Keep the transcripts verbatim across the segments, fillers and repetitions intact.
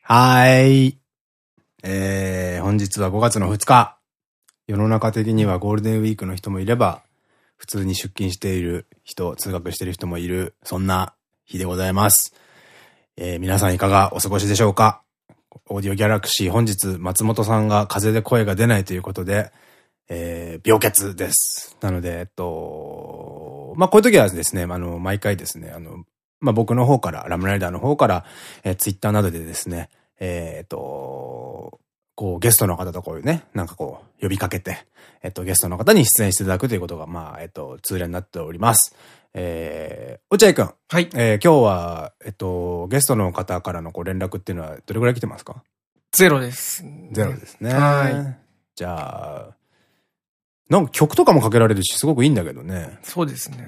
はーい。えー、本日はごがつのふつか。世の中的にはゴールデンウィークの人もいれば、普通に出勤している人、通学している人もいる、そんな日でございます。えー、皆さんいかがお過ごしでしょうか？オーディオギャラクシー、本日松本さんが風邪で声が出ないということで、えー、病欠です。なので、えっと、まあ、こういう時はですね、あの、毎回ですね、あの、まあ、僕の方から、ラムライダーの方から、えー、ツイッターなどでですね、えっと、こう、ゲストの方とこういうね、なんかこう、呼びかけて、えっと、ゲストの方に出演していただくということが、まあ、えっと、通例になっております。えー、落合くん。 はい。 えー、今日は、えっと、ゲストの方からのこう連絡っていうのは、どれぐらい来てますか？ ゼロです。 ゼロですね。 はい。 じゃあ、なんか曲とかもかけられるし、すごくいいんだけどね。 そうですね。 うん。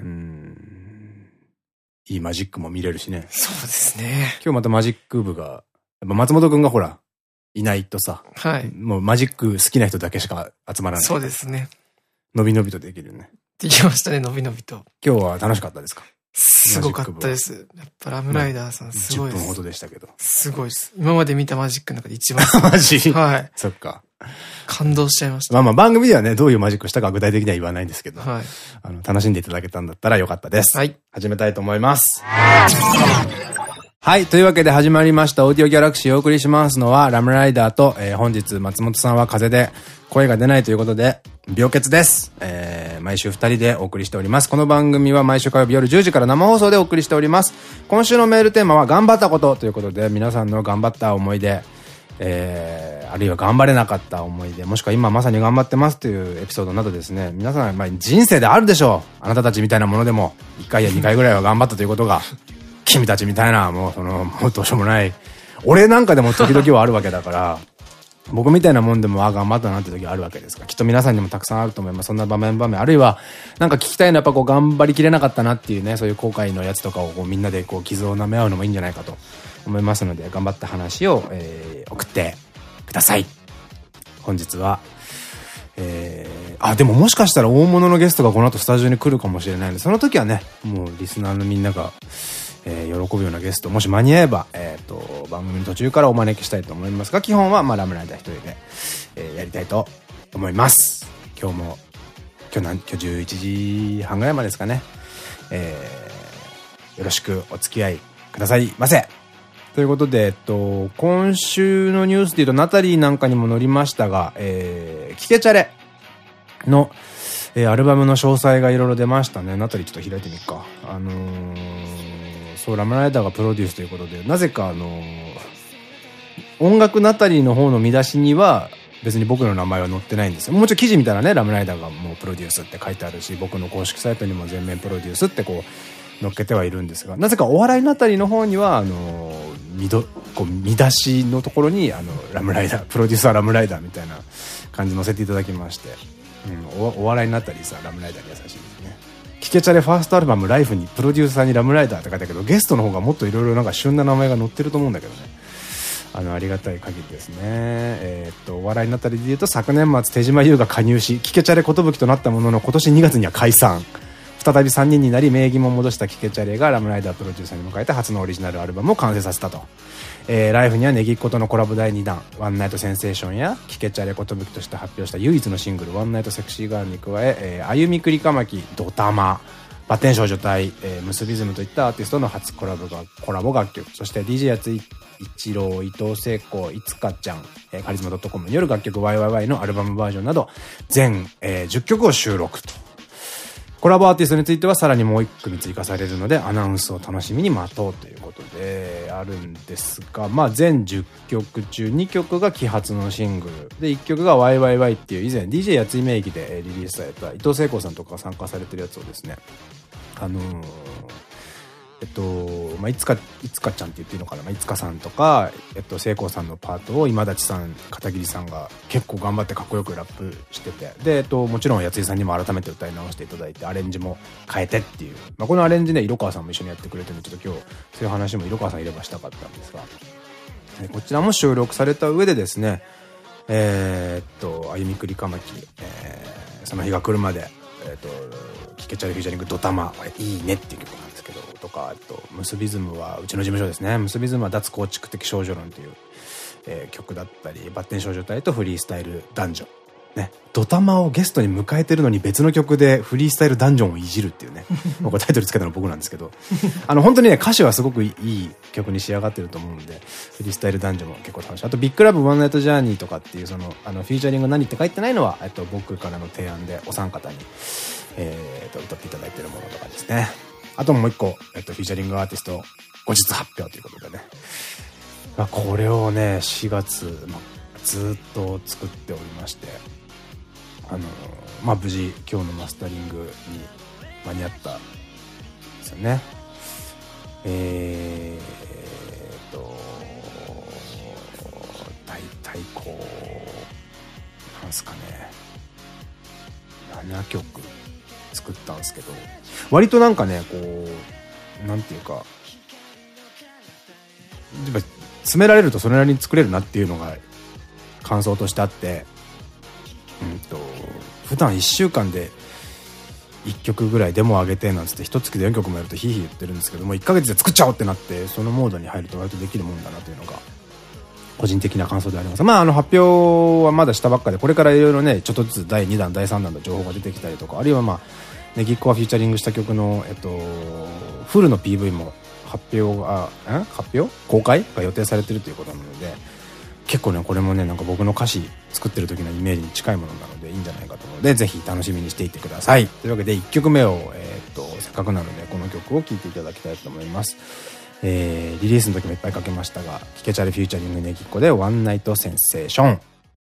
いいマジックも見れるしね。 そうですね。 今日またマジック部が、やっぱ松本くんがほら、いないとさ。 はい。 もうマジック好きな人だけしか集まらない。 そうですね。 のびのびとできるね。 できましたね、のびのびと。 今日は楽しかったですか？ すごかったです。やっぱラムライダーさんすごいです。 じゅっぷんほどでしたけど。 すごいです。今まで見たマジックの中で一番。 マジ？ はい。 そっか。 感動しちゃいました。 まあまあ番組ではね、どういうマジックしたか具体的には言わないんですけど。 はい。 あの、楽しんでいただけたんだったらよかったです。 はい。 始めたいと思います。はい。というわけで始まりましたオーディオギャラクシーをお送りしますのはラムライダーと、えー、本日松本さんは風邪で声が出ないということで病欠です。えー、毎週二人でお送りしております。この番組は毎週火曜日夜じゅうじから生放送でお送りしております。今週のメールテーマは頑張ったことということで皆さんの頑張った思い出、えー、あるいは頑張れなかった思い出、もしくは今まさに頑張ってますというエピソードなどですね、皆さん、まあ、人生であるでしょう。あなたたちみたいなものでもいっかいやにかいぐらいは頑張ったということが君たちみたいな、もうその、もうどうしようもない。俺なんかでも時々はあるわけだから、僕みたいなもんでも、あ、頑張ったなって時あるわけですから、きっと皆さんにもたくさんあると思います。そんな場面場面。あるいは、なんか聞きたいのはやっぱこう頑張りきれなかったなっていうね、そういう後悔のやつとかをこうみんなでこう傷を舐め合うのもいいんじゃないかと思いますので、頑張った話を、えー、送ってください。本日は、えー、あ、でももしかしたら大物のゲストがこの後スタジオに来るかもしれないので、その時はね、もうリスナーのみんなが、えー、喜ぶようなゲスト、もし間に合えば、えっと、番組の途中からお招きしたいと思いますが、基本は、まあ、ラムライダー一人で、えー、やりたいと思います。今日も、今日なん、今日じゅういちじはんぐらいまでですかね。えー、よろしくお付き合いくださいませ。ということで、えっと、今週のニュースで言うと、ナタリーなんかにも載りましたが、えー、キケチャレの、えー、アルバムの詳細がいろいろ出ましたね。ナタリーちょっと開いてみっか。あのー、そう、ラムライダーがプロデュースということで、なぜかあのー、音楽ナタリーの方の見出しには、別に僕の名前は載ってないんですよ。もちろん記事見たらね、ラムライダーがもうプロデュースって書いてあるし、僕の公式サイトにも全面プロデュースってこう、載っけてはいるんですが、なぜかお笑いナタリーの方には、あのー、見ど、こう、見出しのところに、あの、ラムライダー、プロデューサーラムライダーみたいな感じ載せていただきまして、うん、お, お笑いナタリーさ、ラムライダーに優しいですね。キケチャレファーストアルバムライフにプロデューサーにラムライダーって書いてあるけど、ゲストの方がもっといろいろなんか旬な名前が載ってると思うんだけどね。あの、ありがたい限りですね。えー、っと、お笑いナタリーで言うと昨年末手島優が加入し、キケチャレ寿となったものの今年にがつには解散。再びさんにんになり名義も戻したキケチャレがラムライダープロデューサーに迎えて初のオリジナルアルバムを完成させたと。えー、ライフにはネギっ子とのコラボだいにだん、ワンナイトセンセーションやキケチャレ寿として発表した唯一のシングル、ワンナイトセクシーガールに加え、えー、あゆみくりかまき、ドタマ、バッテン少女隊、えー、ムスビズムといったアーティストの初コラボが、コラボ楽曲、そして ディージェー やつい一郎、伊藤聖子、いつかちゃん、えー、カリズマ .com による楽曲 ワイワイワイ のアルバムバージョンなど、全、えー、じゅっきょくを収録と。コラボアーティストについてはさらにもう一組追加されるのでアナウンスを楽しみに待とうということであるんですが、まあ全じゅっきょく中にきょくが揮発のシングルでいっきょくが ワイワイワイ っていう以前 ディージェー やつい名義でリリースされた伊藤聖子さんとかが参加されてるやつをですね、あのー、えっと、まあ、いつか、いつかちゃんって言っていいのかな、まあ、いつかさんとか、えっと、聖子さんのパートを今立さん、片桐さんが結構頑張ってかっこよくラップしてて、で、えっと、もちろん、やついさんにも改めて歌い直していただいて、アレンジも変えてっていう、まあ、このアレンジね、色川さんも一緒にやってくれてるんで、ちょっと今日、そういう話も色川さんいればしたかったんですが、こちらも収録された上でですね、えー、っと、あゆみくりかまき、えー、その日が来るまで、えー、っと、キケチャレフィーチャリングドタマ、これいいねっていう曲なんですけど、 とか、あと、ムスビズムは、うちの事務所ですね。ムスビズムは脱構築的少女論という、えー、曲だったり、バッテン少女隊とフリースタイルダンジョン。ね。ドタマをゲストに迎えてるのに別の曲でフリースタイルダンジョンをいじるっていうね。これタイトルつけたの僕なんですけど。あの、本当にね、歌詞はすごくいい曲に仕上がってると思うので、フリースタイルダンジョンも結構楽しい。あと、ビッグラブワンナイトジャーニーとかっていう、その、あの、フィーチャリング何って書いてないのは、えっと、僕からの提案でお三方に、えっと、歌っていただいてるものとかですね。あともう一個、えっと、フィーチャリングアーティスト、後日発表ということでね。まあ、これをね、しがつ、まあ、ずっと作っておりまして、あの、まあ、無事、今日のマスタリングに間に合ったんですよね。えーと、大体こう、なんすかね、ななきょく作ったんですけど、割となんかね、こう、なんていうか、やっぱ詰められるとそれなりに作れるなっていうのが感想としてあって、うんと、普段いっしゅうかんでいっきょくぐらいデモを上げてなんつって一月でよんきょくもやるとヒーヒー言ってるんですけども、いっかげつで作っちゃおうってなって、そのモードに入ると割とできるもんだなというのが個人的な感想であります。まあ、あの発表はまだしたばっかで、これからいろいろね、ちょっとずつだいにだんだいさんだんの情報が出てきたりとか、あるいはまあネギっ子はフィーチャリングした曲のえっとフルの ピーブイ も発表がん発表公開が予定されてるということなので、結構ね、これもね、なんか僕の歌詞作ってる時のイメージに近いものなのでいいんじゃないかと思うので、ぜひ楽しみにしていてください。というわけでいっきょくめを、えー、っと、せっかくなのでこの曲を聴いていただきたいと思います。えー、リリースの時もいっぱいかけましたが、キケチャレフューチャリングネギっ子でワンナイトセンセーション。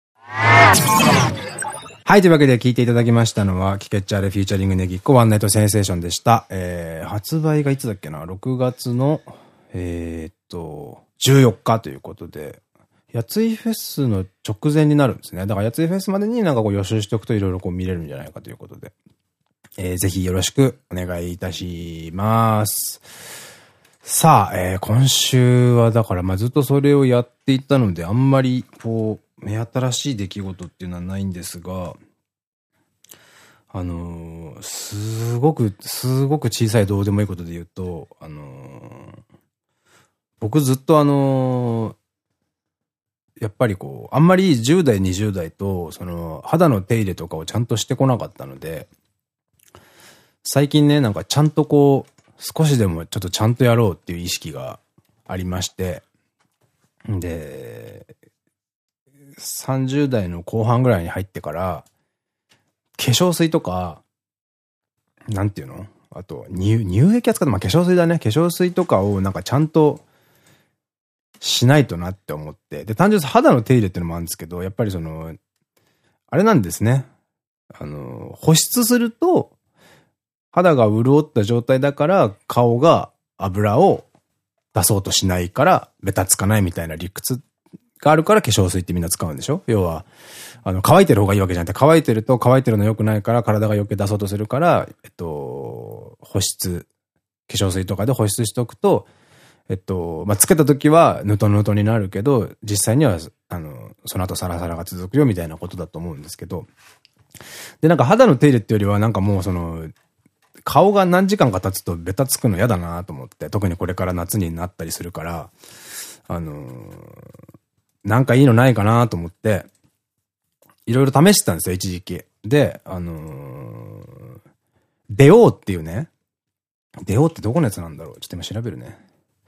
はい、というわけで聴いていただきましたのは、キケチャレフューチャリングネギっ子ワンナイトセンセーションでした。えー、発売がいつだっけな、ろくがつの、えー、っと、じゅうよっかということで、やついフェスの直前になるんですね。だからやついフェスまでになんかこう予習しておくといろいろこう見れるんじゃないかということで、えー、ぜひよろしくお願いいたします。さあ、えー、今週はだからまあずっとそれをやっていったので、あんまりこう目新しい出来事っていうのはないんですが、あのー、すごくすごく小さいどうでもいいことで言うと、あのー、僕ずっとあのーやっぱりこう、あんまりじゅうだい、にじゅうだいと、その、肌の手入れとかをちゃんとしてこなかったので、最近ね、なんかちゃんとこう、少しでもちょっとちゃんとやろうっていう意識がありまして、で、さんじゅうだいの後半ぐらいに入ってから、化粧水とか、なんていうの？あと、乳、乳液扱って、まあ化粧水だね。化粧水とかをなんかちゃんと、しないとなって思って。で、単純に肌の手入れっていうのもあるんですけど、やっぱりその、あれなんですね。あの、保湿すると、肌が潤った状態だから、顔が油を出そうとしないから、ベタつかないみたいな理屈があるから化粧水ってみんな使うんでしょ？要は、あの、乾いてる方がいいわけじゃなくて、乾いてると乾いてるの良くないから、体が余計出そうとするから、えっと、保湿、化粧水とかで保湿しとくと、えっと、まあ、つけた時は、ぬとぬとになるけど、実際には、あの、その後サラサラが続くよみたいなことだと思うんですけど。で、なんか肌の手入れっていうよりは、なんかもうその、顔が何時間か経つとベタつくの嫌だなと思って、特にこれから夏になったりするから、あの、なんかいいのないかなと思って、いろいろ試してたんですよ、一時期。で、あの、デオーっていうね、デオーってどこのやつなんだろう？ちょっと今調べるね。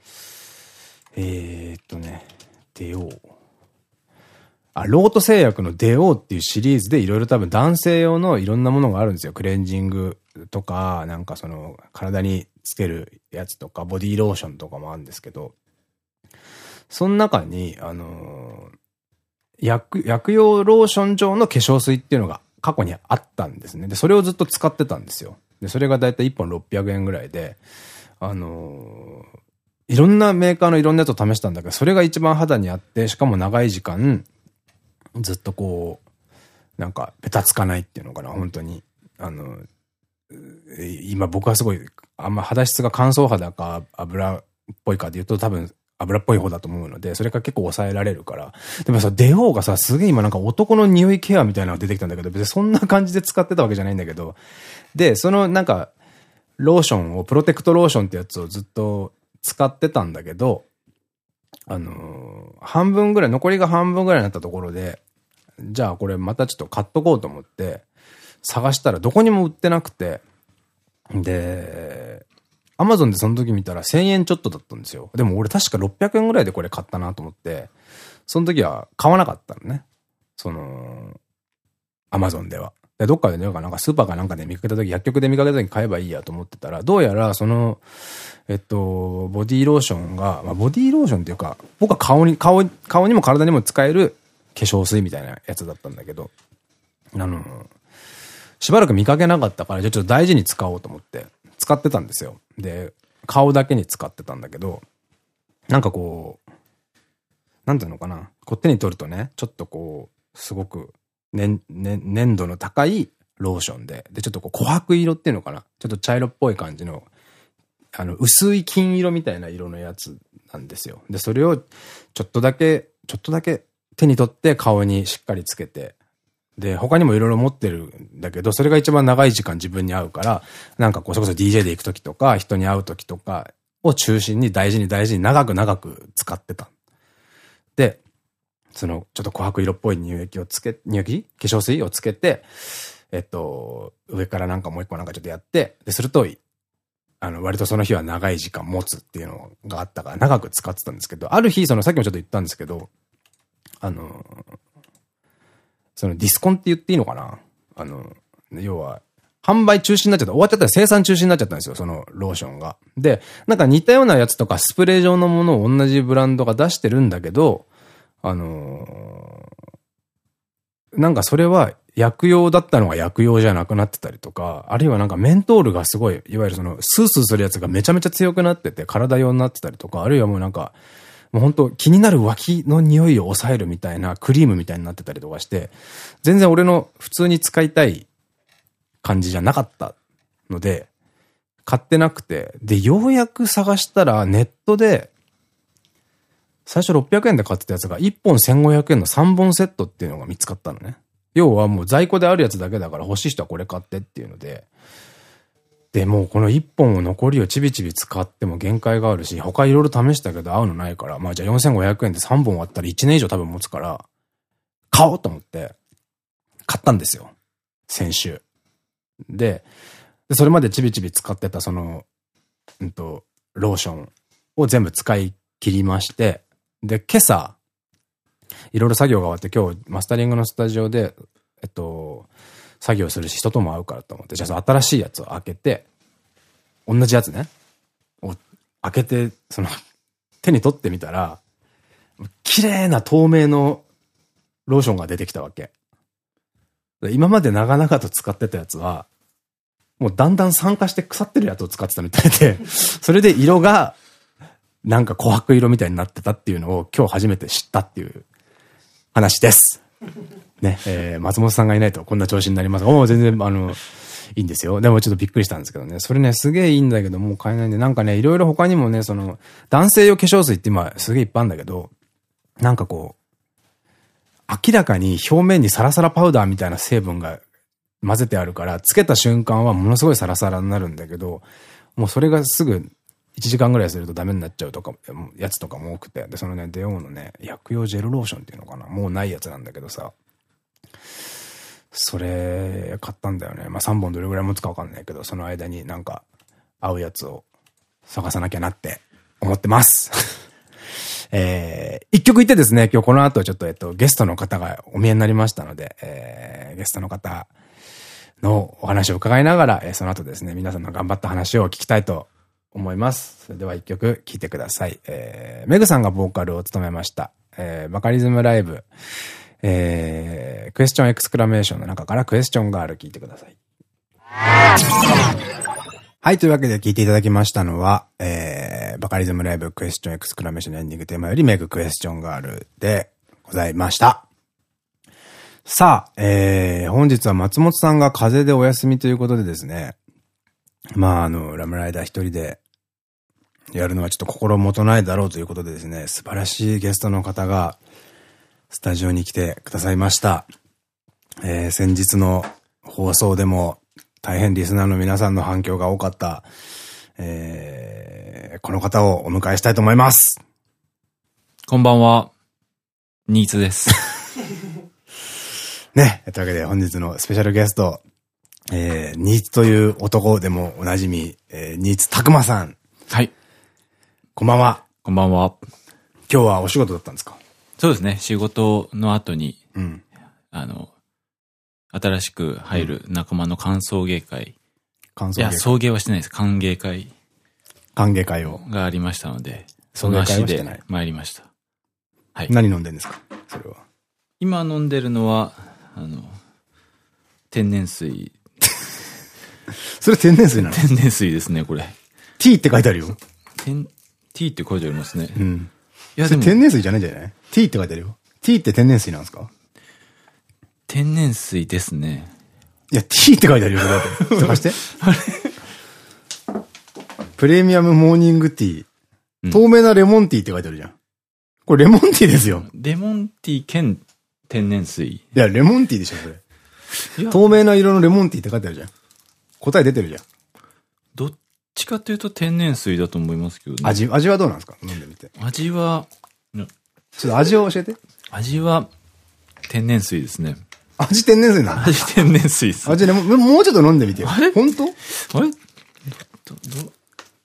えーっとね、デオー。あ、ロート製薬のデオーっていうシリーズでいろいろ多分男性用のいろんなものがあるんですよ。クレンジングとか、なんかその体につけるやつとか、ボディーローションとかもあるんですけど、その中に、あのー、薬、薬用ローション状の化粧水っていうのが過去にあったんですね。で、それをずっと使ってたんですよ。で、それがだいたいいっぽんろっぴゃくえんぐらいで、あのー、いろんなメーカーのいろんなやつを試したんだけど、それが一番肌にあって、しかも長い時間、ずっとこう、なんか、ベタつかないっていうのかな、本当に。あの、今僕はすごい、あんま肌質が乾燥肌か油っぽいかで言うと多分油っぽい方だと思うので、それが結構抑えられるから。でもさ、デオーがさ、すげえ今なんか男の匂いケアみたいなのが出てきたんだけど、別にそんな感じで使ってたわけじゃないんだけど、で、そのなんか、 ローションを、プロテクトローションってやつをずっと使ってたんだけど、あのー、半分ぐらい、残りが半分ぐらいになったところで、じゃあこれまたちょっと買っとこうと思って、探したらどこにも売ってなくて、で、アマゾンでその時見たらせんえんちょっとだったんですよ。でも俺確かろっぴゃくえんぐらいでこれ買ったなと思って、その時は買わなかったのね。その、アマゾンでは。で、どっかでね、なんかスーパーかなんかで見かけた時、薬局で見かけた時買えばいいやと思ってたら、どうやらその、えっと、ボディーローションが、まあ、ボディーローションっていうか、僕は顔に、顔、顔にも体にも使える化粧水みたいなやつだったんだけど、あの、しばらく見かけなかったから、じゃあちょっと大事に使おうと思って、使ってたんですよ。で、顔だけに使ってたんだけど、なんかこう、なんていうのかな、こう手に取るとね、ちょっとこう、すごく、ね、ね、粘度の高いローションで、で、ちょっとこう、琥珀色っていうのかな、ちょっと茶色っぽい感じの、あの、薄い金色みたいな色のやつなんですよ。で、それを、ちょっとだけ、ちょっとだけ手に取って顔にしっかりつけて、で、他にもいろいろ持ってるんだけど、それが一番長い時間自分に合うから、なんかこう、それこそ ディージェー で行くときとか、人に会うときとかを中心に大事に大事に長く長く使ってた。で、その、ちょっと琥珀色っぽい乳液をつけ、乳液化粧水をつけて、えっと、上からなんかもう一個なんかちょっとやって、で、すると、あの、割とその日は長い時間持つっていうのがあったから、長く使ってたんですけど、ある日、その、さっきもちょっと言ったんですけど、あの、そのディスコンって言っていいのかな、あの、要は、販売中止になっちゃった。終わっちゃったら生産中止になっちゃったんですよ、そのローションが。で、なんか似たようなやつとかスプレー状のものを同じブランドが出してるんだけど、あのー、なんかそれは薬用だったのが薬用じゃなくなってたりとか、あるいはなんかメントールがすごい、いわゆるそのスースーするやつがめちゃめちゃ強くなってて体用になってたりとか、あるいはもうなんか、もう本当気になる脇の匂いを抑えるみたいなクリームみたいになってたりとかして、全然俺の普通に使いたい感じじゃなかったので、買ってなくて、で、ようやく探したらネットで、最初ろっぴゃくえんで買ってたやつがいっぽんせんごひゃくえんのさんぼんセットっていうのが見つかったのね。要はもう在庫であるやつだけだから欲しい人はこれ買ってっていうので、で、もうこのいっぽんを残りをちびちび使っても限界があるし、他いろいろ試したけど合うのないから、まあじゃあよんせんごひゃくえんでさんぼん割ったらいちねん以上多分持つから、買おうと思って、買ったんですよ。先週。で、でそれまでちびちび使ってたその、うんと、ローションを全部使い切りまして、で、今朝、いろいろ作業が終わって今日マスタリングのスタジオで、えっと、作業するし人とも会うからと思って、じゃあその新しいやつを開けて、同じやつね、を開けて、その、手に取ってみたら、綺麗な透明のローションが出てきたわけ。今まで長々と使ってたやつは、もうだんだん酸化して腐ってるやつを使ってたみたいで、それで色が、なんか琥珀色みたいになってたっていうのを今日初めて知ったっていう話です。ね、えー、松本さんがいないとこんな調子になります。おー、全然、あの、いいんですよ。でもちょっとびっくりしたんですけどね。それね、すげえいいんだけど、もう買えないんで、なんかね、いろいろ他にもね、その、男性用化粧水って今すげえいっぱいあるんだけど、なんかこう、明らかに表面にサラサラパウダーみたいな成分が混ぜてあるから、つけた瞬間はものすごいサラサラになるんだけど、もうそれがすぐいちじかんぐらいするとダメになっちゃうとか、やつとかも多くて。で、そのね、デオーのね、薬用ジェルローションっていうのかな。もうないやつなんだけどさ。それ、買ったんだよね。まあさんぼんどれぐらい持つかわかんないけど、その間になんか、合うやつを探さなきゃなって思ってます。えー、一曲言ってですね、今日この後ちょっとえっと、ゲストの方がお見えになりましたので、えー、ゲストの方のお話を伺いながら、えー、その後ですね、皆さんの頑張った話を聞きたいと思います。それでは一曲聴いてください。えー、メグさんがボーカルを務めました。えー、バカリズムライブ、えー、クエスチョンエクスクラメーションの中からクエスチョンガール聴いてください。はい、というわけで聴いていただきましたのは、えー、バカリズムライブクエスチョンエクスクラメーションのエンディングテーマよりメグクエスチョンガールでございました。さあ、えー、本日は松本さんが風邪でお休みということでですね、まあ、あの、ラムライダー一人でやるのはちょっと心もとないだろうということでですね、素晴らしいゲストの方がスタジオに来てくださいました。えー、先日の放送でも大変リスナーの皆さんの反響が多かった、えー、この方をお迎えしたいと思います。 こんばんは、ニーツです。 ね、というわけで本日のスペシャルゲスト、えー、ニーツという男でもおなじみ、えー、ニーツたくまさん。 はい。 こんばんは。 こんばんは。 今日はお仕事だったんですか？ そうですね。仕事の後に、 うん、 あの、新しく入る仲間の歓送迎会。 歓送迎会。 いや、送迎はしてないです。歓迎会。 歓迎会を。 がありましたので、その足で参りました。はい。 何飲んでんですか？それは。 今飲んでるのは、あの、天然水。 それ天然水なの？ 天然水ですね、これ。 T って書いてあるよ。 天、T って書いてありますね。 うん。 いや、 でも天然水じゃないんじゃない？ T って書いてあるよ。T って天然水なんですか？ 天然水ですね。 いや、T って書いてあるよ、それだって。探して。プレミアムモーニングティー。うん、透明なレモンティーって書いてあるじゃん。これレモンティーですよ。 レモンティー兼天然水。いや、レモンティーでしょ、それ。透明な色のレモンティーって書いてあるじゃん。答え出てるじゃん。 どっちかというと天然水だと思いますけどね。 味、味はどうなんですか？飲んでみて。 味は、 ちょっと味を教えて。味は天然水ですね。 味天然水なの？ 味天然水です。 味でも、もうちょっと飲んでみてよ。 あれ？ 本当？あれ？ど、ど、ど、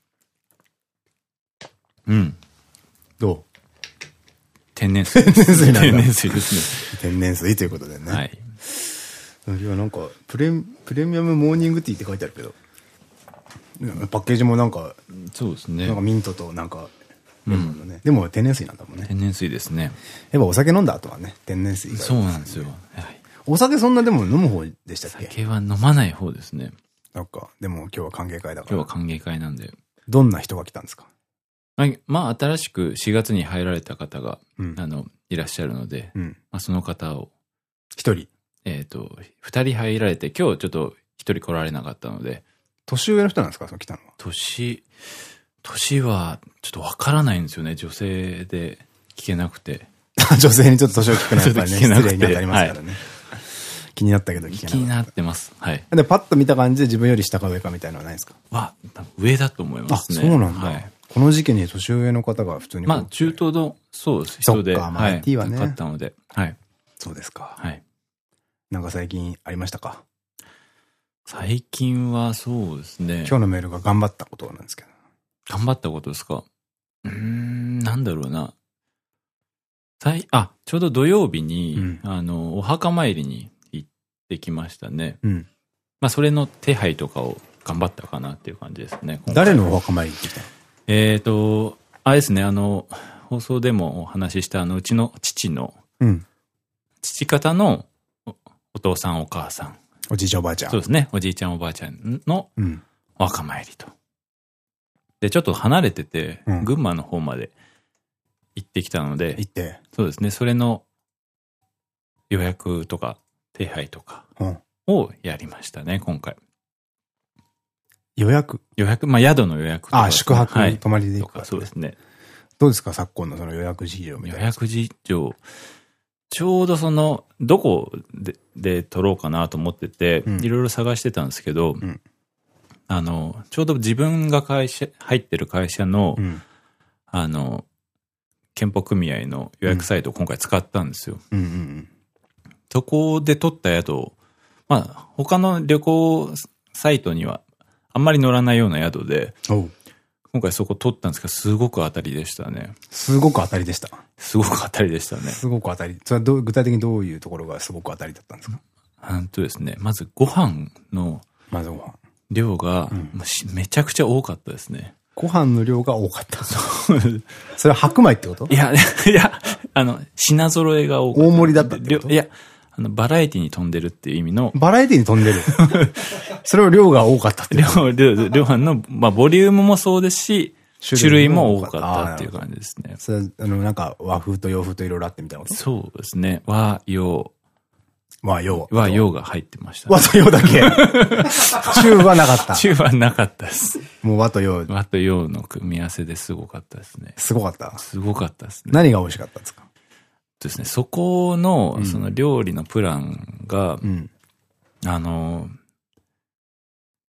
うん。どう？天然水。 天然水なんだ。 天然水ですね。天然水ということでね。 はい。 いや、なんか、プレ、プレミアムモーニングティーって書いてあるけど。パッケージもなんか、 そうですね。 なんかミントとなんか、レモンのね。でも天然水なんだもんね。 天然水ですね。 やっぱお酒飲んだ後はね、天然水。 そうなんですよ。はい。 お酒そんなでも飲む方でしたっけ？ 酒は飲まない方ですね。 なんか、でも今日は歓迎会だから。 今日は歓迎会なんで。 どんな人が来たんですか？ まあ、新しくしがつに入られた方が、あの、いらっしゃるので、まあ、その方を。 一人。 えっと、二人入られて、今日ちょっと一人来られなかったので。 年上の人なんですか？その来たのは。 年、年は、ちょっとわからないんですよね。女性で聞けなくて。 女性にちょっと年を聞くのはやっぱりね、失礼に当たりますからね。気になったけど聞けなかった。 気になってます。はい。 で、パッと見た感じで自分より下か上かみたいなのはないですか？ は、上だと思いますね。 あ、そうなんだ。はい。この時期に年上の方が普通に。 まあ、中東の、そうです。人で。 そっか、まあ、アイティー はね。 かったので。はい。 そうですか。 はい。 なんか最近ありましたか？ 最近はそうですね。 今日のメールが頑張ったことなんですけど。 頑張ったことですか？うーん、なんだろうな。最、あ、ちょうど土曜日に、うん、あの、お墓参りに行ってきましたね。うん。まあ、それの手配とかを頑張ったかなっていう感じですね。 誰のお墓参り行ってきたの？ えっと、あれですね、あの、放送でもお話しした、あの、うちの父の、うん、父方のお、お父さんお母さん。 おじいちゃんおばあちゃん。 そうですね。おじいちゃんおばあちゃんのお墓参りと。で、ちょっと離れてて、うん、群馬の方まで行ってきたので、 行って。 そうですね。それの予約とか手配とかをやりましたね、今回。 予約予約まあ、宿の予約とか、 ね。あ、宿泊、はい、泊まりで行くか、ね。 そうですね。 どうですか、昨今のその予約事情みたいな。 予約事情。ちょうどその、どこで、で取ろうかなと思ってて、いろいろ探してたんですけど、うん、あの、ちょうど自分が会社、入ってる会社の、うん、あの、健保組合の予約サイトを今回使ったんですよ。そこで取った宿を、まあ、他の旅行サイトにはあんまり乗らないような宿で、今回そこ取ったんですけど、すごく当たりでしたね。 すごく当たりでした。 すごく当たりでしたね。 すごく当たり。それはど具体的にどういうところがすごく当たりだったんですか？ うんとですね、まずご飯の量がめちゃくちゃ多かったですね。 ご飯の量が多かった。それは白米ってこと？ いや、いや、あの、品揃えが多かった。 大盛りだったってこと？ いや、あの、バラエティに飛んでるっていう意味の。 バラエティに飛んでるそれは量が多かったって量、量、量販の、まあ、ボリュームもそうですし、種類も多かったっていう感じですね。 それ、あの、なんか、和風と洋風といろいろあってみたいなこと？ そうですね。和、洋。 和、洋。 和、洋が入ってました、ね。 和と洋だけ中はなかった。 中はなかったです。 もう和と洋。 和と洋の組み合わせですごかったですね。 すごかった。 すごかったですね。 何が美味しかったんですか？ ですね、そこの、その料理のプランが、うん、あの、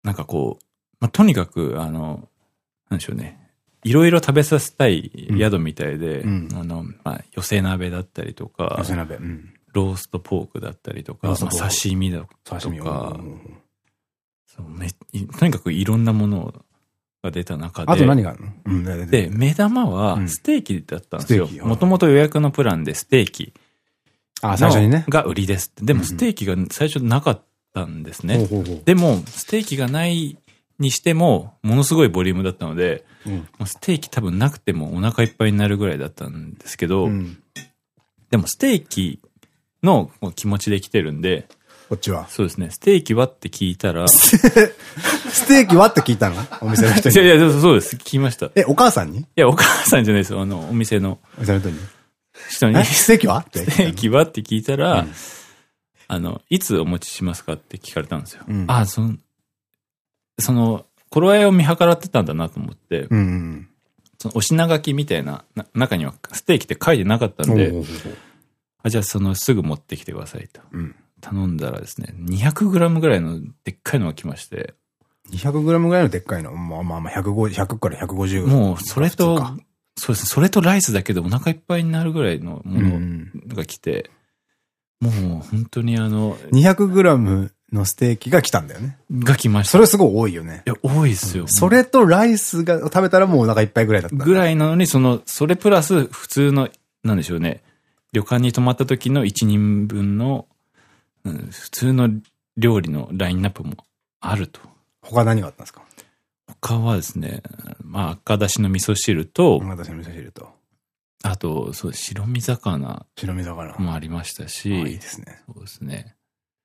なんかこう、まあ、とにかく、あの、なんでしょうね。いろいろ食べさせたい宿みたいで、うん、あの、まあ、寄せ鍋だったりとか、 寄せ鍋、うん、 ローストポークだったりとか、まあ、刺身だとか、刺身そうめとにかくいろんなものが出た中で、あと何があるの、うん、 で、目玉はステーキだったんですよ。もともと予約のプランでステーキあ、最初にね。 が売りですって。でもステーキが最初なかったんですね。でも、ステーキがないにしても、ものすごいボリュームだったので、うん、ステーキ多分なくてもお腹いっぱいになるぐらいだったんですけど、うん、でもステーキの気持ちで来てるんで、 こっちは。 そうですね。ステーキはって聞いたら、 ステーキはって聞いたのお店の人に。 いやいや、そうです。聞きました。 え、お母さんにいや、お母さんじゃないですよ。あの、お店の。 お店の人に。 人に。 ステーキはステーキはって聞いたら、うん、あの、いつお持ちしますかって聞かれたんですよ。うん、あ、その、その、頃合いを見計らってたんだなと思って、うんうん、そのお品書きみたいな、な中にはステーキって書いてなかったんで、あ、じゃあそのすぐ持ってきてくださいと。うん、頼んだらですね、にひゃくグラムぐらいのでっかいのが来まして。 にひゃくグラムぐらいのでっかいのまあまあまあひゃくごじゅう、ひゃくからひゃくごじゅう。 もうそれと、そうですね、それとライスだけでお腹いっぱいになるぐらいのものが来て、うん、もう本当にあの、 にひゃくグラムのステーキが来たんだよね。 が来ました。 それすごい多いよね。 いや、多いですよ。 うん、それとライスが食べたらもうお腹いっぱいぐらいだった。 ぐらいなのに、その、それプラス普通の、なんでしょうね。旅館に泊まった時のいちにんぶんの、うん、普通の料理のラインナップもあると。 他何があったんですか？ 他はですね、まあ、赤だしの味噌汁と、 赤だしの味噌汁と。 あと、そう、白身魚。 白身魚。 もありましたし。 いいですね。 そうですね。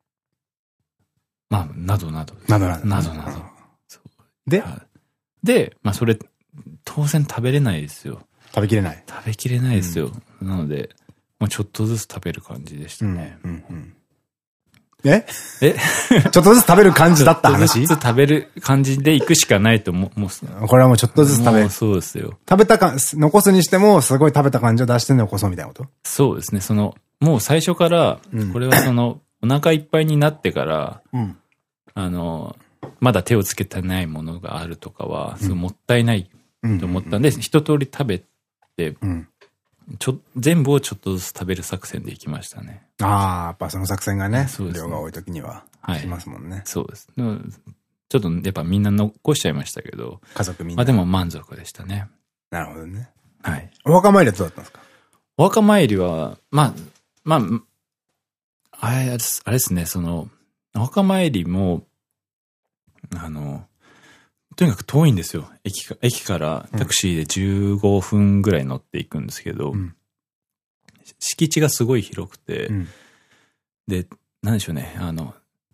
まあ、などなど。 などなど。 などなど。 でで、まあ、それ、当然食べれないですよ。 食べきれない。 食べきれないですよ。うん、なので、まあ、ちょっとずつ食べる感じでしたね。 うんうんうんええちょっとずつ食べる感じだった話？ ちょっとずつ食べる感じで行くしかないと思う。もうこれはもうちょっとずつ食べる。 そうですよ。 食べたか、残すにしても、すごい食べた感じを出して残そうみたいなこと？ そうですね。その、もう最初から、これはその、お腹いっぱいになってから、うん、あの、まだ手をつけてないものがあるとかは、すごいもったいないと思ったんで、一通り食べて、うんちょ、全部をちょっとずつ食べる作戦でいきましたね。 ああ、やっぱその作戦がね、ね量が多い時には、しますもんね。はい、 そうです。ちょっとやっぱみんな残しちゃいましたけど。 家族みんな。 まあでも満足でしたね。 なるほどね。 はい。 お墓参りはどうだったんですか？ お墓参りは、まあ、まあ、あれ、あれですね、その、お墓参りも、あの、とにかく遠いんですよ。駅か、駅からタクシーでじゅうごふんぐらい乗っていくんですけど、うん、敷地がすごい広くて、うん、で、なんでしょうね、あの、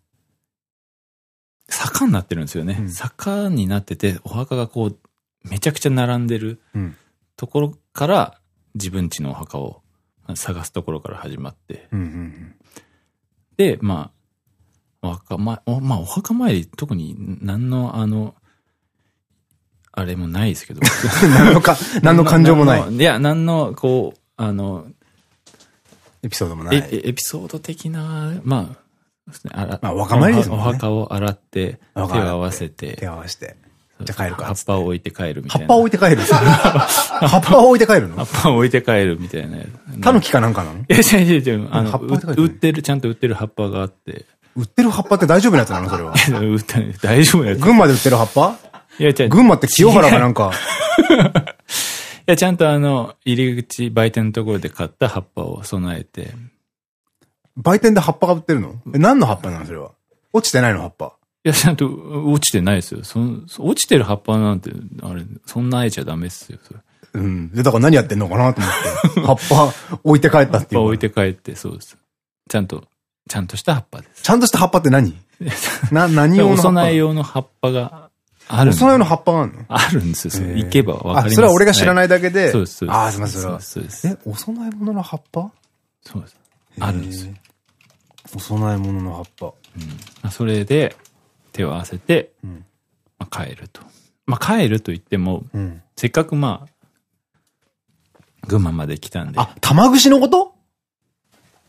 坂になってるんですよね。うん、坂になってて、お墓がこう、めちゃくちゃ並んでるところから、自分家のお墓を探すところから始まって、で、まあ、お墓、ま、まあ、お墓参り、特に何の、あの、あれもないですけど。 何のか、何の感情もない。 いや、何の、こう、あの、 エピソードもない。 エピソード的な、まあ、 あら、まあ、お墓参りですもんね。 お墓を洗って、手を合わせて。 手を合わせて。じゃあ帰るか。 葉っぱを置いて帰るみたいな。 葉っぱを置いて帰る葉っぱを置いて帰るの？ 葉っぱを置いて帰るみたいな。 タヌキかなんかなの？いや、違う違う違う。あの、売ってる、ちゃんと売ってる葉っぱがあって。 売ってる葉っぱって大丈夫なやつなのそれは。 売ってる、大丈夫なやつ。 群馬で売ってる葉っぱ？ いや、違う。 群馬って清原かなんか。 いや、ちゃんとあの、入り口、売店のところで買った葉っぱを備えて。 売店で葉っぱが売ってるの？え、何の葉っぱなのそれは。落ちてないの葉っぱ。 いや、ちゃんと落ちてないですよ。そ落ちてる葉っぱなんて、あれ、そんなあえちゃダメっすよ。それうん。で、だから何やってんのかなと思って。葉っぱ置いて帰ったっていう。 葉っぱ置いて帰って、そうです。ちゃんと、ちゃんとした葉っぱです。 ちゃんとした葉っぱって何な、何用の葉っぱ？お供え用の葉っぱがある。 お供え用の葉っぱがあるの？ あるんですよ。行けばわかります。 あ、それは俺が知らないだけで。 そうです。 ああ、すみません、それは。 そうです。 え、お供え物の葉っぱ？ そうです。あるんですよ。 お供え物の葉っぱ。 うん。それで、手を合わせて、うんまあ、帰ると。まあ、帰ると言っても、うん、せっかくまあ、群馬まで来たんで。 あ、玉串のこと？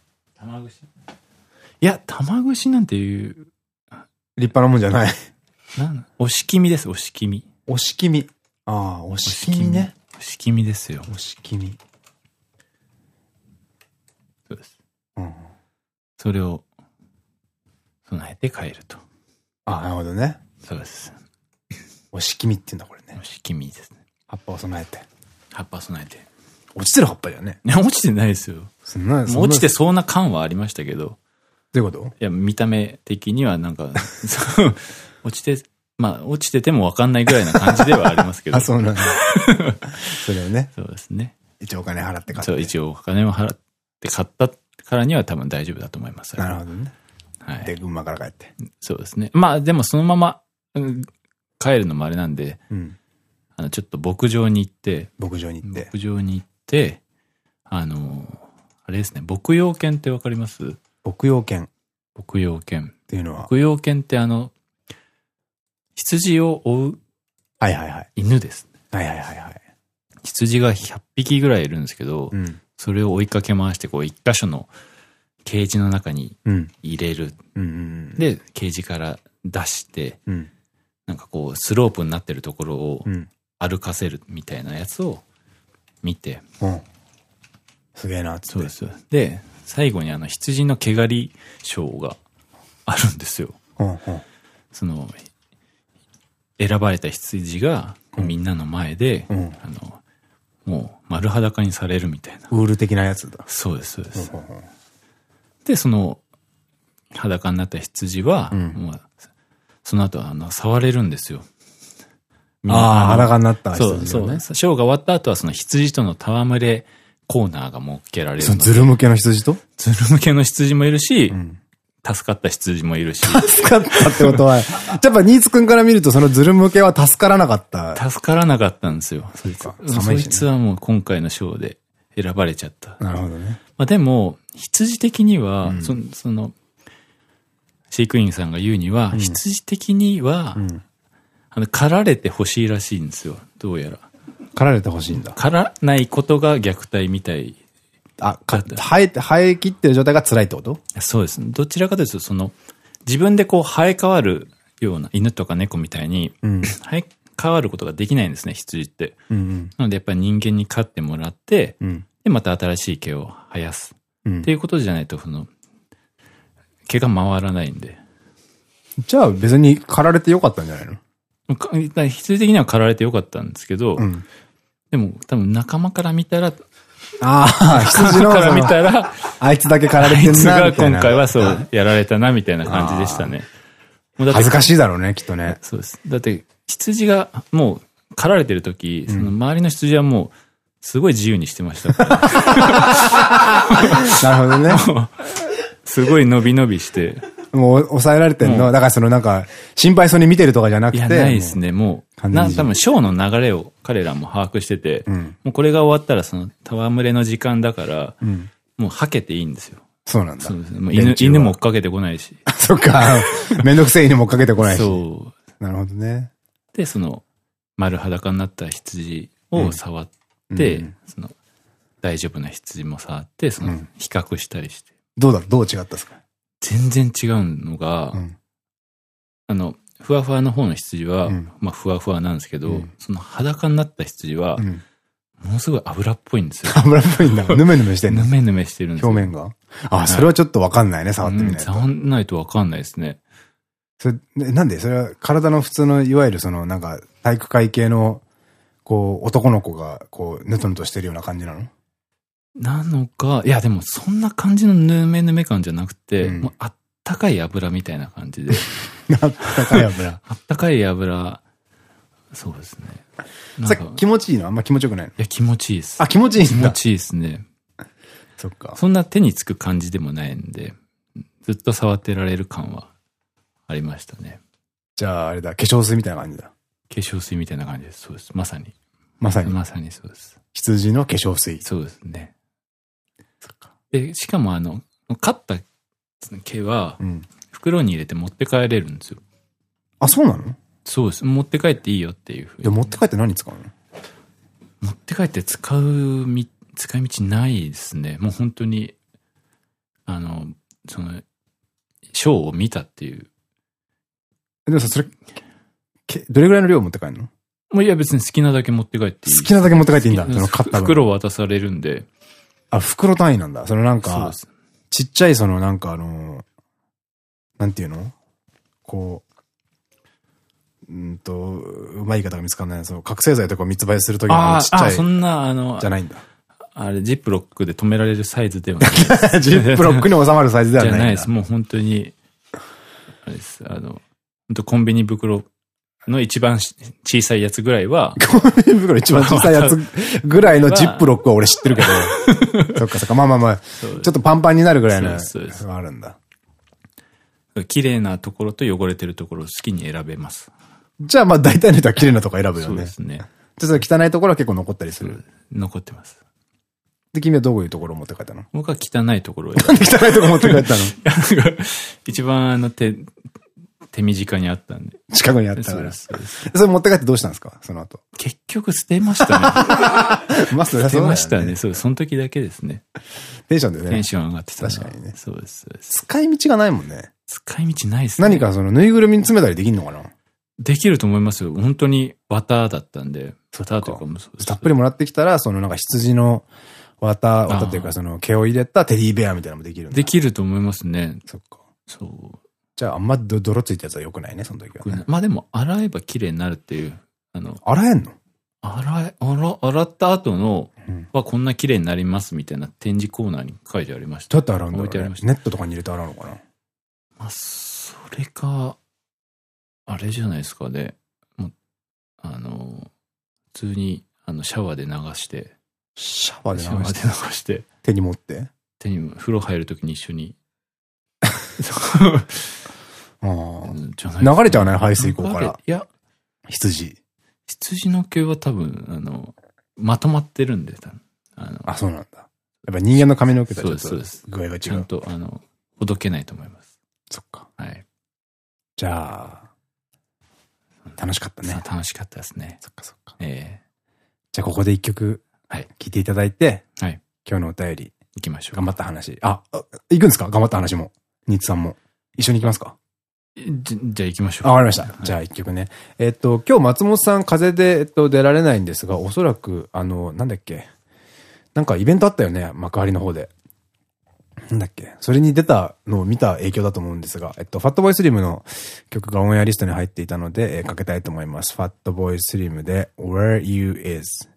玉串いや、玉串なんていう。 立派なもんじゃない。 なん押し気味です、押し気味。 押し気味。ああ、押し気味ね。 押し気味ですよ。 押し気味。 そうです。 うん。 それを備えて帰ると。 ああ、なるほどね。 そうです。 押し気味って言うんだ、これね。 押し気味ですね。 葉っぱを備えて。 葉っぱ備えて。 落ちてる葉っぱだよね。 いや、落ちてないですよ。 そんな、 もう落ちてそうな感はありましたけど。 どういうこと？ いや、見た目的にはなんか、落ちて、まあ、落ちててもわかんないぐらいな感じではありますけど。 あ、そうなんだ。それをね。 そうですね。 一応お金払って買って。 そう、一応お金を払って買ったからには多分大丈夫だと思います。 なるほどね。 はい。 で、群馬から帰って。 そうですね。まあ、でもそのまま、うん、帰るのもあれなんで、 うん、 あの、ちょっと牧場に行って、 牧場に行って。 牧場に行って、あの、あれですね、牧羊犬ってわかります？ 牧羊犬。 牧羊犬。 っていうのは？ 牧羊犬ってあの、羊を追う。 はいはいはい。 犬です。 はいはいはいはい。 羊がひゃっぴきぐらいいるんですけど、うん、それを追いかけ回して、こう、一箇所のケージの中に入れる。で、ケージから出して、うん、なんかこう、スロープになってるところを歩かせるみたいなやつを見て。うん、 すげえなって。 そうです。で、最後にあの、羊の毛刈りショーがあるんですよ。うんうん、その、選ばれた羊がみんなの前で、うん、あの、もう丸裸にされるみたいな。 ウール的なやつだ。 そうです、そうです。で、その、裸になった羊は、うん、もうその後、あの、触れるんですよ。 ああ、裸になった羊、 ね。そうそう。ショーが終わった後は、その羊との戯れコーナーが設けられる。 そのズル向けの羊と？ ズル向けの羊もいるし、うん、助かった羊もいるし。 助かったってことは、やっぱ新津くんから見るとそのズル向けは助からなかった。 助からなかったんですよ。そいつ。そいつはもう今回のショーで選ばれちゃった。 なるほどね。 まあでも、羊的には、うん、そ, その、飼育員さんが言うには、うん、羊的には、うん、あの、狩られてほしいらしいんですよ。どうやら。 狩られてほしいんだ。 狩らないことが虐待みたい。 あ、か、生え、生え切ってる状態が辛いってこと？ そうです。どちらかというと、その、自分でこう生え変わるような、犬とか猫みたいに、うん、生え変わることができないんですね、羊って。うんうん、なのでやっぱり人間に飼ってもらって、うん、で、また新しい毛を生やす。うん、っていうことじゃないと、その、毛が回らないんで。 じゃあ別に刈られてよかったんじゃないの？ 羊的には刈られてよかったんですけど、うん、でも多分仲間から見たら、 ああ、羊のから見たら、 あいつだけ刈られてんなみたいな。 あいつが今回はそうやられたなみたいな感じでしたね。 恥ずかしいだろうね、きっとね。 そうです。だって羊がもう刈られてる時、その周りの羊はもうすごい自由にしてましたから、ね。 なるほどね。 すごい伸び伸びして。 もう抑えられてんの？だからそのなんか、心配そうに見てるとかじゃなくて。いや、 ないですね。もう、なん多分ショーの流れを彼らも把握してて、うん、もうこれが終わったらその戯れの時間だから、うん、もうはけていいんですよ。 そうなんだ。 そうですね。もう犬、犬も追っかけてこないし。 そっか。めんどくせえ犬も追っかけてこないし。 そう。 なるほどね。 で、その、丸裸になった羊を触って、うん、その、大丈夫な羊も触って、その、比較したりして。 どうだ、どう違ったんですか？ 全然違うのが、うん、あの、ふわふわの方の羊は、うん、まあふわふわなんですけど、うん、その裸になった羊は、うん、ものすごい油っぽいんですよ。 油っぽいんだ。ぬめぬめしてんの？ ぬめぬめしてるんですよ。 表面が。あ、それはちょっとわかんないね、触ってみないと。 触んないとわかんないですね。 それ、なんでそれは体の普通の、いわゆるその、なんか、体育会系の、こう、男の子が、こう、ぬとぬとしてるような感じなの？ なのか、いやでもそんな感じのぬめぬめ感じゃなくて、うん、もうあったかい油みたいな感じで。 あったかい油あったかい油、そうですね。 さ気持ちいいの？あんま気持ちよくないの？いや、気持ちいいです。 あ、気持ちいいんだ。 気持ちいいですね。 そっか。 そんな手につく感じでもないんで、ずっと触ってられる感はありましたね。 じゃああれだ、化粧水みたいな感じだ。 化粧水みたいな感じです。そうです。まさに。 まさに。 まさにそうです。 羊の化粧水。 そうですね。で、しかもあの、買った毛は、袋に入れて持って帰れるんですよ。 あ、そうなの？ そうです。持って帰っていいよっていうふうに。 で、持って帰って何使うの？ 持って帰って使うみ、使い道ないですね。もう本当に、あの、その、ショーを見たっていう。 でもさ、それ、 け、どれぐらいの量持って帰るの？ もういや別に好きなだけ持って帰っていい。 好きなだけ持って帰っていいんだ。その買った分。 袋を渡されるんで。 あ、袋単位なんだ。そのなんか、ちっちゃいそのなんかあの、なんていうの？こう、うんと、うまい言い方が見つかんない。その覚醒剤とかを密売するときのちっちゃい。あ、 そんな、あの、 じゃないんだ。 あれ、ジップロックで止められるサイズではないです。 ジップロックに収まるサイズではないんだ。 じゃないです。もう本当に、あれです。あの、本当コンビニ袋の一番小さいやつぐらいは。 コンビニ袋一番小さいやつぐらいのジップロックは俺知ってるけど。そっかそっか。まあまあまあ、ちょっとパンパンになるぐらいのやつがあるんだ。 綺麗なところと汚れてるところを好きに選べます。 じゃあまあ大体の人は綺麗なところ選ぶよね。 そうですね。 ちょっと汚いところは結構残ったりする。 残ってます。 で、君はどういうところを持って帰ったの？ 僕は汚いところを選ぶ。汚いところ持って帰ったの？ 一番あの手、手短にあったんで。 近くにあったから。それ持って帰ってどうしたんですか？その後。 結局捨てましたね。 まあそれはそうだよね。捨てましたね。そう、その時だけですね。 テンションでね。 テンション上がってた。 確かにね。 そうです、そうです。 使い道がないもんね。 使い道ないですね。 何かそのぬいぐるみに詰めたりできんのかな？ できると思いますよ。本当に綿だったんで。綿というかもそうです。 たっぷりもらってきたら、そのなんか羊の綿、綿っていうかその毛を入れたテディベアみたいなのもできるんだ。 できると思いますね。 そっか。 そう。 じゃああんま泥ついたやつは良くないね、その時は、ね。 まあでも洗えば綺麗になるっていう。あの。 洗えんの？ 洗え、洗、洗った後の、はこんな綺麗になりますみたいな展示コーナーに書いてありました。 どうやって洗うんだろうね。置いてありました。ネットとかに入れて洗うのかな？ まあ、それか、あれじゃないですかね。もう、あの、普通に、あの、シャワーで流して。 シャワーで流して。 シャワーで流して。 手に持って手に、風呂入るときに一緒に。 ああ。流れちゃわない排水溝から。 いや。 羊。 羊の毛は多分、あの、まとまってるんで、多分。あの。 あ、そうなんだ。やっぱ人間の髪の毛とちょっと具合が違う。 ちゃんと、あの、ほどけないと思います。 そっか。 はい。 じゃあ、楽しかったね。 楽しかったですね。 そっかそっか。 ええ。 じゃあここで一曲、はい。聴いていただいて、はい。今日のお便り。 行きましょう。 頑張った話。あ、行くんですか？頑張った話も。ニッツさんも。一緒に行きますか？ じ, じゃあ行きましょう。 あ、わかりました。はい、じゃあ一曲ね。えっと、今日松本さん風邪で、えっと、出られないんですが、おそらく、あの、なんだっけ。なんかイベントあったよね、幕張の方で。なんだっけ。それに出たのを見た影響だと思うんですが、えっと、ファットボーイスリムの曲がオンエアリストに入っていたので、えー、かけたいと思います。ファットボーイスリムで Where You Is。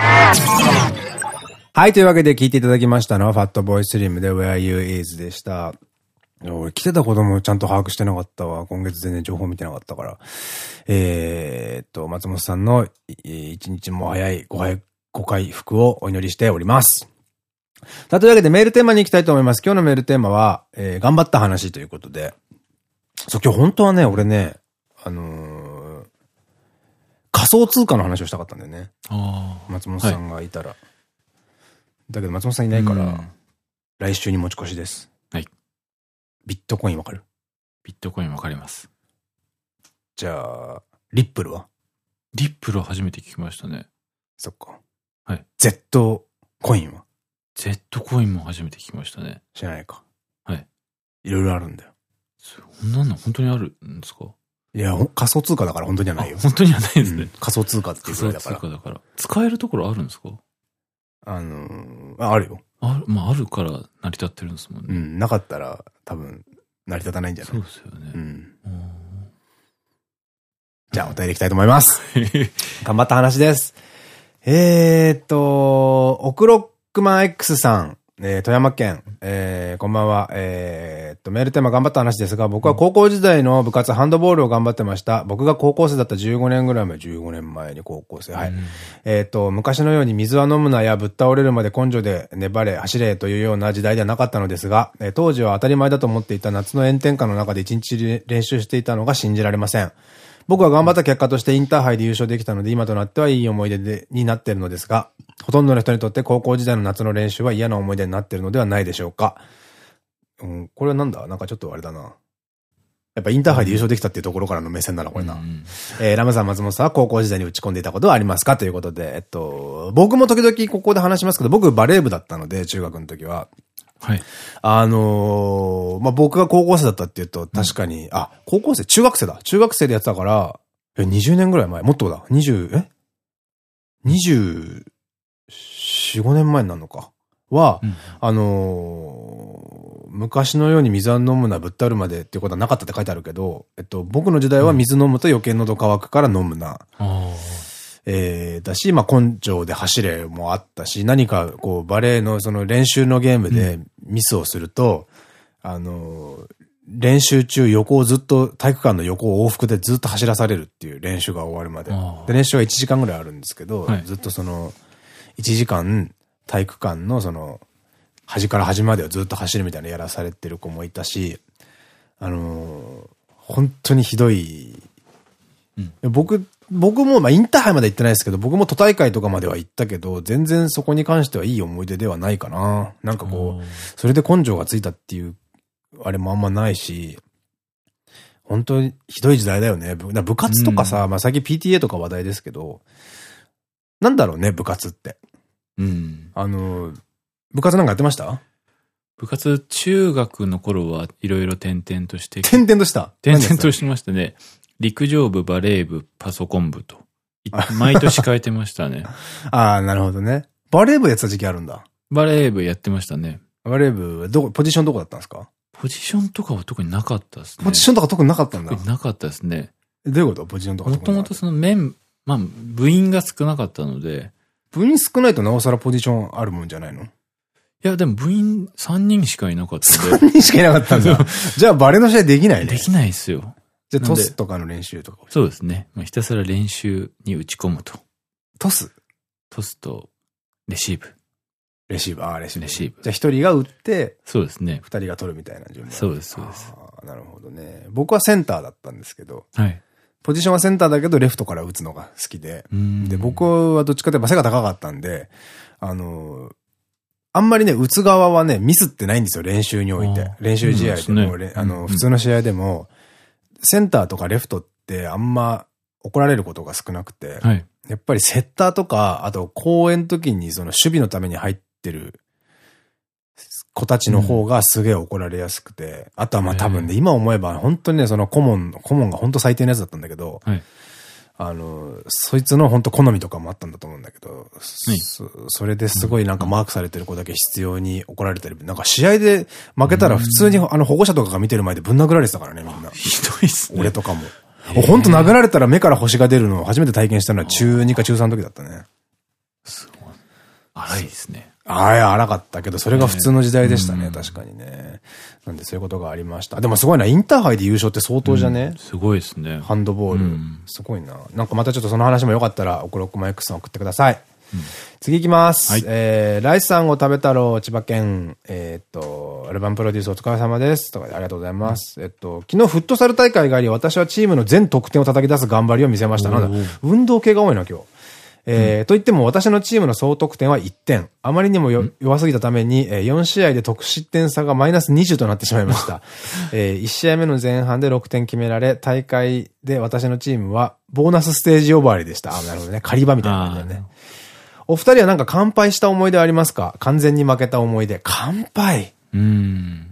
はい、というわけで聴いていただきましたのは、ファットボーイスリムで Where You Is でした。俺来てたこともちゃんと把握してなかったわ。今月全然情報見てなかったから。えー、っと、松本さんの一日も早いご回復をお祈りしております。というわけでメールテーマに行きたいと思います。今日のメールテーマは、えー、頑張った話ということで。そう、今日本当はね、俺ね、あのー、仮想通貨の話をしたかったんだよね。あ松本さんがいたら。はい、だけど松本さんいないから、来週に持ち越しです。はい。ビットコインわかる？ ビットコインわかります。 じゃあ、リップルは？ リップルは初めて聞きましたね。 そっか。 はい。 Z コインは？ Z コインも初めて聞きましたね。 知らないか。 はい。 いろいろあるんだよ。 そんなの本当にあるんですか？ いや、仮想通貨だから本当にはないよ。 本当にはないですね。うん、 仮想通貨っていうぐらいだから。 仮想通貨だから。使えるところあるんですか？ あのー、あ、あるよ。 ある、まああるから成り立ってるんですもんね。 うん、なかったら多分成り立たないんじゃない？ そうですよね。うん。 じゃあお便りいきたいと思います。頑張った話です。えーっと、オクロックマン X さん。えー、富山県、えー、こんばんは。えー、っと、メールテーマ頑張った話ですが、僕は高校時代の部活ハンドボールを頑張ってました。僕が高校生だったじゅうごねんぐらい前、じゅうごねんまえに高校生。はい。うん、えーっと、昔のように水は飲むなやぶっ倒れるまで根性で粘れ、走れというような時代ではなかったのですが、えー、当時は当たり前だと思っていた夏の炎天下の中で一日練習していたのが信じられません。僕は頑張った結果としてインターハイで優勝できたので、今となってはいい思い出でになっているのですが、ほとんどの人にとって高校時代の夏の練習は嫌な思い出になっているのではないでしょうか。うん、これはなんだ？なんかちょっとあれだな。やっぱインターハイで優勝できたっていうところからの目線なの、これな。うん、えー、ラムさん、松本さんは高校時代に打ち込んでいたことはありますかということで、えっと、僕も時々ここで話しますけど、僕バレー部だったので、中学の時は。はい。あのー、まあ、僕が高校生だったっていうと、確かに、うん、あ、高校生、中学生だ。中学生でやってたから、 え、にじゅうねんぐらい前もっとだ。にじゅう、え ?にじゅうよん、ごねんまえになるのか。は、うん、あのー、昔のように水は飲むな、ぶったるまでっていうことはなかったって書いてあるけど、えっと、僕の時代は水飲むと余計喉乾くから飲むな。うん、えー、だし、まあ、根性で走れもあったし、何かこう、バレエのその練習のゲームでミスをすると、うん、あのー、練習中横をずっと、体育館の横を往復でずっと走らされるっていう練習が終わるまで。で、練習はいちじかんぐらいあるんですけど、はい、ずっとその、いちじかん、体育館のその、端から端までをずっと走るみたいなやらされてる子もいたし、あのー、本当にひどい。うん、僕、僕も、まあ、インターハイまで行ってないですけど、僕も都大会とかまでは行ったけど、全然そこに関してはいい思い出ではないかな。なんかこう、それで根性がついたっていう、あれもあんまないし、本当にひどい時代だよね。部部活とかさ、うん、まあ最近 ピーティーエー とか話題ですけど、なんだろうね、部活って。うん。あの、部活なんかやってました？ 部活、中学の頃はいろいろ転々として。 転々とした転々としましたね。陸上部、バレー部、パソコン部と。毎年変えてましたね。 ああ、なるほどね。バレー部やってた時期あるんだ。 バレー部やってましたね。 バレー部はどこ、ポジションどこだったんですか？ ポジションとかは特になかったですね。 ポジションとか特になかったんだ。 特になかったですね。 どういうことポジションとか。 もともとその面、まあ、部員が少なかったので。 部員少ないとなおさらポジションあるもんじゃないの？いや、でも部員さんにんしかいなかったんで。さんにんしかいなかったんだ。じゃあバレーの試合できないね。 できないですよ。 じゃあトスとかの練習とか。 そうですね。まあ、ひたすら練習に打ち込むと。 トストスとレシーブ。 レシーブ、ああ、レシーブ。 レシーブ。 じゃあ一人が打って、 そうですね。 二人が取るみたいな順番。 そうです、そうです。 ああ、なるほどね。僕はセンターだったんですけど。 はい。 ポジションはセンターだけど、レフトから打つのが好きで。で、僕はどっちかといえば背が高かったんで、あの、あんまりね、打つ側はね、ミスってないんですよ、練習において。練習試合でも、ね、あの、普通の試合でも、センターとかレフトってあんま怒られることが少なくて、はい、やっぱりセッターとか、あと公演の時にその守備のために入ってる子たちの方がすげえ怒られやすくて、うん、あとはまあ多分ね、今思えば本当にね、その顧問、顧問が本当最低なやつだったんだけど、はい、あの、そいつの本当好みとかもあったんだと思うんだけど、はい、そ, それですごいなんかマークされてる子だけ必要に怒られたり、なんか試合で負けたら普通にあの保護者とかが見てる前でぶん殴られてたからね、みんな。 ひどいっすね。 俺とかも。ほんと殴られたら目から星が出るのを初めて体験したのは中にか中さんの時だったね。 すごい。荒いですね。 ああ、荒かったけど、それが普通の時代でしたね、確かにね。なんでそういうことがありました。でもすごいな、インターハイで優勝って相当じゃね、 うん、すごいですね。 ハンドボール。うん、すごいな。なんかまたちょっとその話もよかったら、オクロックマ X さん送ってください。うん、次行きます。はい、えー、ライスさんを食べ太郎、千葉県、えー、っと、アルバムプロデュースお疲れ様です。とかありがとうございます。うん、えっと、昨日フットサル大会があり、私はチームの全得点を叩き出す頑張りを見せました。なんだ、運動系が多いな、今日。えー、うん、と言っても私のチームの総得点はいってん。あまりにもよ弱すぎたために、えー、よん試合で得失点差がマイナスにじゅうとなってしまいました。えー、いち試合目の前半でろくてん決められ、大会で私のチームはボーナスステージオーバーリでした。あ、なるほどね。狩り場みたいな感じだね。お二人はなんか乾杯した思い出ありますか？完全に負けた思い出。乾杯。うん。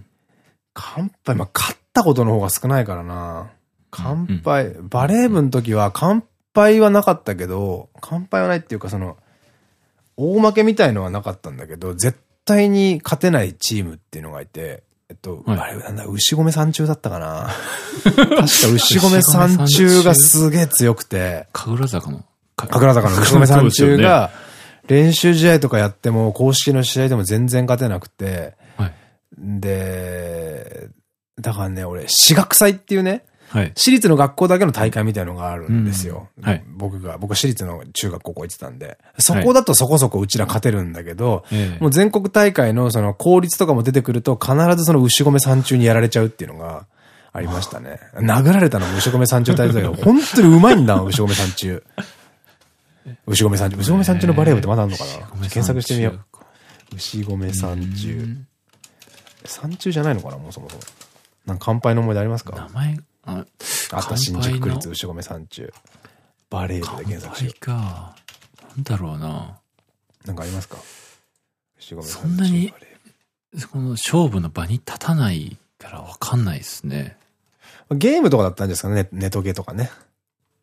乾杯。まあ、勝ったことの方が少ないからな。乾杯。うん、バレー部の時は乾杯。乾杯はなかったけど、乾杯はないっていうかその、大負けみたいのはなかったんだけど、絶対に勝てないチームっていうのがいて、えっと、はい、あれなんだ、牛込山中だったかな。確か牛込山中がすげえ強くて、 神楽坂の神楽坂の牛込山中が、練習試合とかやっても、公式の試合でも全然勝てなくて、はい、で、だからね、俺、私学祭っていうね、はい、私立の学校だけの大会みたいなのがあるんですよ。うんはい、僕が、僕は私立の中学高校行ってたんで。そこだとそこそこうちら勝てるんだけど、はい、もう全国大会のその公立とかも出てくると必ずその牛込山中にやられちゃうっていうのがありましたね。殴られたのも牛込山中大会だけど、本当にうまいんだ、牛込山中。牛込山中。牛込山中のバレー部ってまだあるのかな？検索してみよう。牛込山中。山中じゃないのかな、もうそもそも。なんか乾杯の思い出ありますか？ 名前ああった新宿区立牛込山中。バレー部で検索しよう。 乾杯か。なんだろうな。 なんかありますか？牛込山中。 そんなに、この勝負の場に立たないからわかんないですね。 ゲームとかだったんですかね、ネトゲとかね。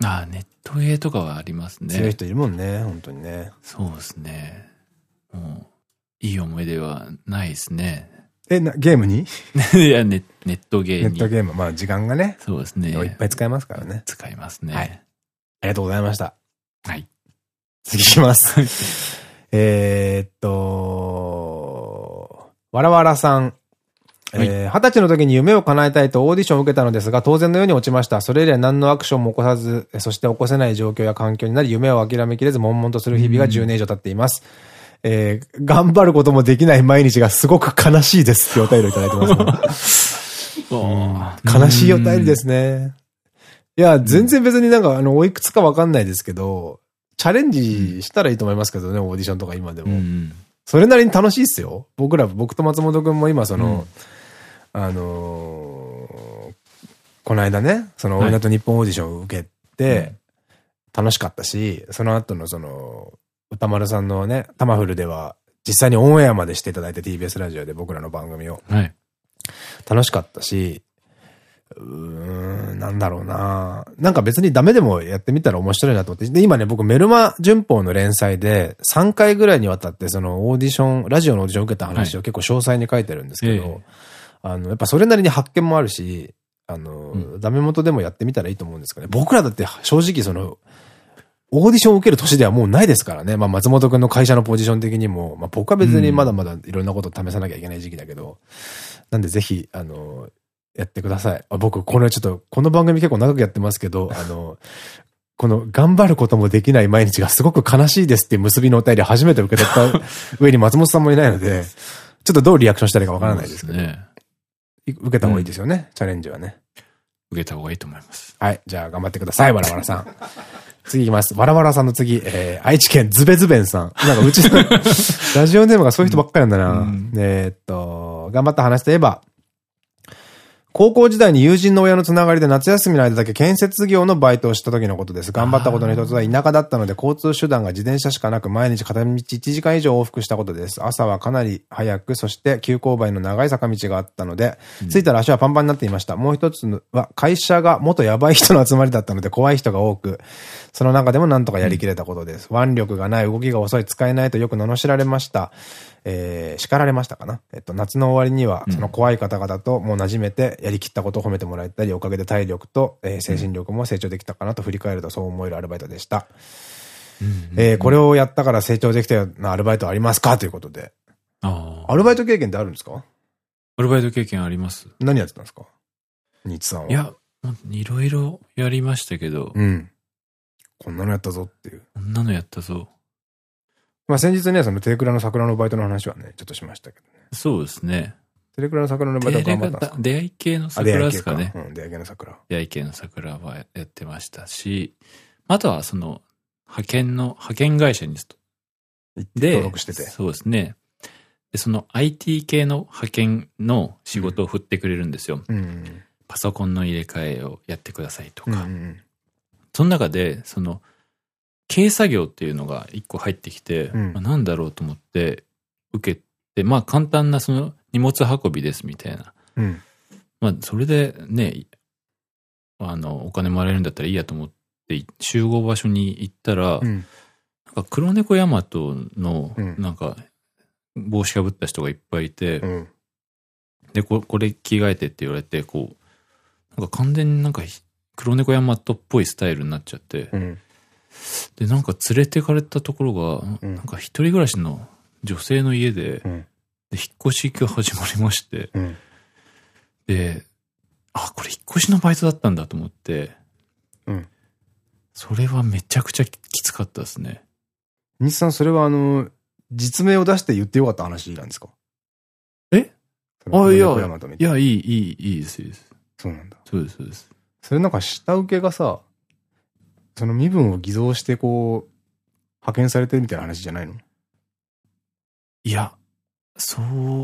ああ、ネットゲーとかはありますね。 強い人いるもんね、本当にね。 そうですね。もう、いい思い出はないですね。 え、な、ゲームにいやネ、ネットゲーに。 ネットゲーム。まあ時間がね。 そうですね。 いっぱい使えますからね。 使いますね。 はい。ありがとうございました。 はい。 次いきます。えっと、わらわらさん。えー、二十歳の時に夢を叶えたいとオーディションを受けたのですが、当然のように落ちました。それ以来何のアクションも起こさず、そして起こせない状況や環境になり、夢を諦めきれず悶々とする日々がじゅうねん以上経っています。えー、頑張ることもできない毎日がすごく悲しいですってお便りをいただいてます、ねうん、悲しいお便りですね。いや、全然別になんか、あの、おいくつかわかんないですけど、チャレンジしたらいいと思いますけどね、オーディションとか今でも。うん、それなりに楽しいっすよ。僕ら、僕と松本くんも今その、うんあのー、この間ね、その、オールナイトニッポンオーディションを受けて、楽しかったし、その後のその、歌丸さんのね、タマフルでは、実際にオンエアまでしていただいて ティービーエス ラジオで僕らの番組を。はい、楽しかったし、うーん、なんだろうななんか別にダメでもやってみたら面白いなと思って。で、今ね、僕メルマ旬報の連載でさんかいぐらいにわたってそのオーディション、ラジオのオーディションを受けた話を結構詳細に書いてるんですけど、はいええあの、やっぱそれなりに発見もあるし、あの、うん、ダメ元でもやってみたらいいと思うんですかね。僕らだって正直その、オーディションを受ける年ではもうないですからね。まあ松本くんの会社のポジション的にも、まあ僕は別にまだまだいろんなことを試さなきゃいけない時期だけど、うん、なんでぜひ、あの、やってください。あ僕、これちょっと、この番組結構長くやってますけど、あの、この頑張ることもできない毎日がすごく悲しいですっていう結びのお便り初めて受け取った上に松本さんもいないので、ちょっとどうリアクションしたらいいかわからないですけど。受けた方がいいですよね、うん、チャレンジはね。受けた方がいいと思います。はい。じゃあ頑張ってください、わらわらさん。次いきます。わらわらさんの次、えー、愛知県ズベズベンさん。なんかうちのラジオネームがそういう人ばっかりなんだな。うん、えっと、頑張った話といえば、高校時代に友人の親のつながりで夏休みの間だけ建設業のバイトをした時のことです。頑張ったことの一つは田舎だったので交通手段が自転車しかなく毎日片道いちじかん以上往復したことです。朝はかなり早く、そして急勾配の長い坂道があったので、うん、着いたら足はパンパンになっていました。もう一つは会社が元ヤバい人の集まりだったので怖い人が多く、その中でもなんとかやりきれたことです。うん、腕力がない、動きが遅い、使えないとよく罵られました。えー、叱られましたかな。えっと、夏の終わりには、その怖い方々ともう馴染めて、やりきったことを褒めてもらえたり、おかげで体力と、えー、精神力も成長できたかなと振り返るとそう思えるアルバイトでした。えー、これをやったから成長できたようなアルバイトありますかということで。あアルバイト経験ってあるんですか？アルバイト経験あります。何やってたんですか？ニツさんは。いや、いろいろやりましたけど。うん。こんなのやったぞっていう。こんなのやったぞ。まあ先日ね、そのテレクラの桜のバイトの話はね、ちょっとしましたけどね。そうですね。テレクラの桜のバイトは頑張ったんですか？出会い系の桜ですかね。うん、出会い系の桜。出会い系の桜はやってましたし、あとはその、派遣の、派遣会社にで、登録してて。そうですね。で、その アイティー 系の派遣の仕事を振ってくれるんですよ。うん、パソコンの入れ替えをやってくださいとか。うん、その中で、その、軽作業っていうのが一個入ってきて、うん、まあなんだろうと思って受けて、まあ簡単なその荷物運びですみたいな。うん、まあそれでね、あの、お金もらえるんだったらいいやと思って集合場所に行ったら、うん、なんか黒猫ヤマトのなんか帽子かぶった人がいっぱいいて、うん、でこ、これ着替えてって言われて、こう、なんか完全になんか黒猫ヤマトっぽいスタイルになっちゃって、うんで、なんか連れてかれたところが、うん、なんか一人暮らしの女性の家で、うん、で引っ越しが始まりまして、うん、で、あ、これ引っ越しのバイトだったんだと思って、うん、それはめちゃくちゃきつかったですね。西さん、それはあの、実名を出して言ってよかった話なんですか？えあ、いや、いや、いい、いい、いいです、いいです。そうなんだ。そうです、そうです。それなんか下請けがさ、その身分を偽造してこう、派遣されてるみたいな話じゃないの？いや、そう、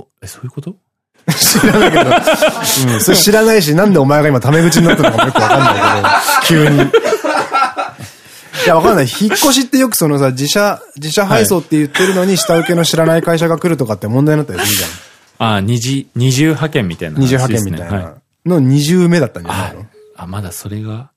え、そういうこと？知らないけど。うん、それ知らないし、なんでお前が今タメ口になったのかもよくわかんないけど、急に。いや、わかんない。引っ越しってよくそのさ、自社、自社配送って言ってるのに下請けの知らない会社が来るとかって問題になったりするじゃん。ああ、二次、二重派遣みたいな、ね。二重派遣みたいな。の二重目だったんじゃないの？あ、あ、まだそれが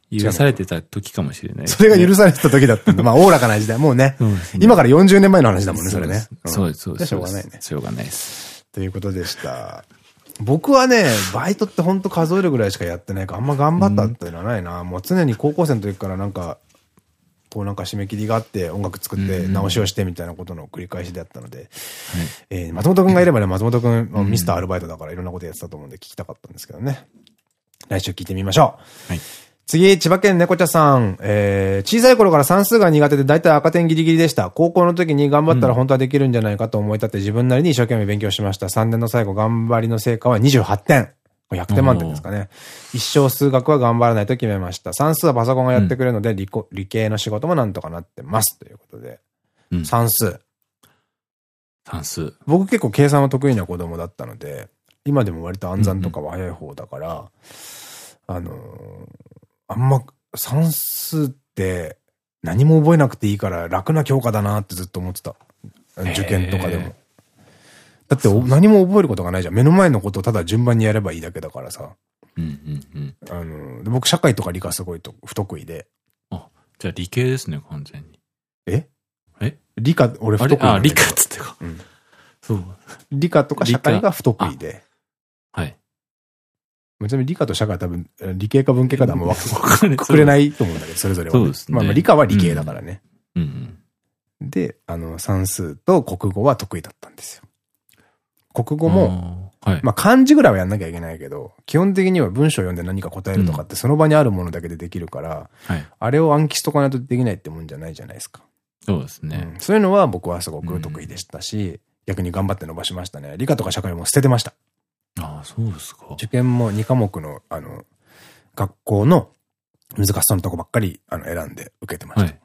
許されてた時かもしれない。 それが許されてた時だったんだ。まあ、おおらかな時代。もうね。今からよんじゅうねんまえの話だもんね、それね。 そうです、そうです。 しょうがないね。 しょうがないです。 ということでした。僕はね、バイトってほんと数えるぐらいしかやってないから、あんま頑張ったっていうのはないな。もう常に高校生の時からなんか、こうなんか締め切りがあって音楽作って直しをしてみたいなことの繰り返しであったので、えー、松本くんがいればね、松本くん、ミスターアルバイトだからいろんなことやってたと思うんで聞きたかったんですけどね。来週聞いてみましょう。はい、次、千葉県猫茶さん。えー、小さい頃から算数が苦手で大体赤点ギリギリでした。高校の時に頑張ったら本当はできるんじゃないかと思い立って自分なりに一生懸命勉強しました。さんねんの最後頑張りの成果はにじゅうはってん。ひゃくてん満点ですかね。一生数学は頑張らないと決めました。算数はパソコンがやってくれるので、理, 理系の仕事もなんとかなってます。ということで。うん、算数。 算数。 僕結構計算は得意な子供だったので、今でも割と暗算とかは早い方だから、うんうん、あのー、あんま算数って何も覚えなくていいから楽な教科だなってずっと思ってた。受験とかでも。だって何も覚えることがないじゃん。目の前のことをただ順番にやればいいだけだからさ。あの、僕社会とか理科すごいと不得意で。 あ、じゃあ理系ですね、完全に。 ええ理科、俺不得意なんだけど。 あ、理科っつってか。うん。そう。 理科とか社会が不得意で。 はい。 ちなみに理科と社会は多分、理系か文系かであんま分かれないと思うんだけど、それぞれは。 そうですね。 まあ理科は理系だからね。で、あの、算数と国語は得意だったんですよ。国語も、はい、まあ漢字ぐらいはやんなきゃいけないけど、基本的には文章を読んで何か答えるとかってその場にあるものだけでできるから、うん、はい、あれを暗記しとかないとできないってもんじゃないじゃないですか。 そうですね。 うん、そういうのは僕はすごく得意でしたし、うん、逆に頑張って伸ばしましたね。理科とか社会も捨ててました。 ああ、そうですか。 受験もに科目の、あの、学校の難しそうなとこばっかりあの選んで受けてました。はい、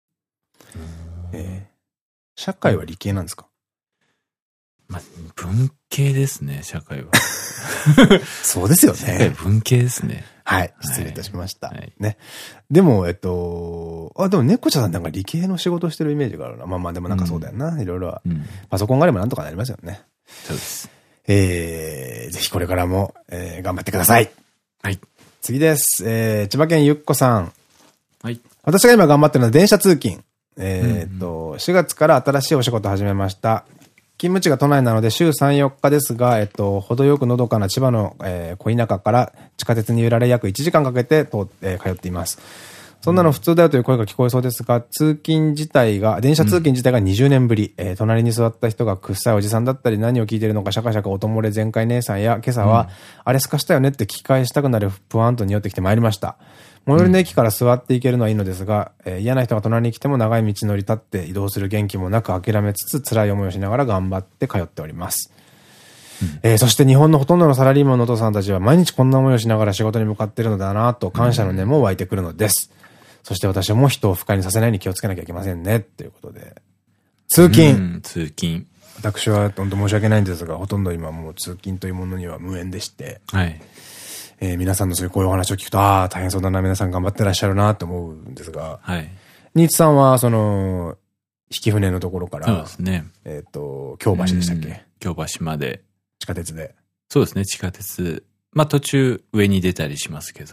えー、社会は理系なんですか？ まあ、文系ですね、社会は。 そうですよね。 文系ですね。 はい。失礼いたしました。はい、ね。でも、えっと、あ、でも猫茶さんなんか理系の仕事してるイメージがあるな。まあまあ、でもなんかそうだよな。うん、いろいろは、うん。パソコンがあればなんとかなりますよね。 そうです。 えー、ぜひこれからも、えー、頑張ってください。 はい。 次です。えー、千葉県ゆっこさん。 はい。 私が今頑張ってるのは電車通勤。えっと、しがつから新しいお仕事を始めました。勤務地が都内なので週さん、よっかですが、えっと、程よくのどかな千葉の、えー、小田舎から地下鉄に揺られ約いちじかんかけて通って、えー、通っています。そんなの普通だよという声が聞こえそうですが、通勤自体が、電車通勤自体がにじゅうねんぶり、うん、えー、隣に座った人がくっさいおじさんだったり何を聞いているのかシャカシャカ音漏れ全開姉さんや、今朝は、うん、あれすかしたよねって聞き返したくなるプワンと匂ってきてまいりました。最寄りの駅から座っていけるのはいいのですが、えー、嫌な人が隣に来ても長い道のり立って移動する元気もなく諦めつつ辛い思いをしながら頑張って通っております。うんえー、そして日本のほとんどのサラリーマンのお父さんたちは毎日こんな思いをしながら仕事に向かっているのだなと感謝の念も湧いてくるのです。うん、そして私も人を不快にさせないように気をつけなきゃいけませんね。ということで。通勤。うん、 通勤。 私は本当申し訳ないんですが、ほとんど今もう通勤というものには無縁でして。はい。えー、皆さんのそういうこういうお話を聞くと、ああ、大変そうだな、皆さん頑張ってらっしゃるなって思うんですが、はい。新津さんは、その、引き船のところから、 そうですね。 えっと、京橋でしたっけ？ 京橋まで。 地下鉄で。 そうですね、地下鉄。まあ途中上に出たりしますけど。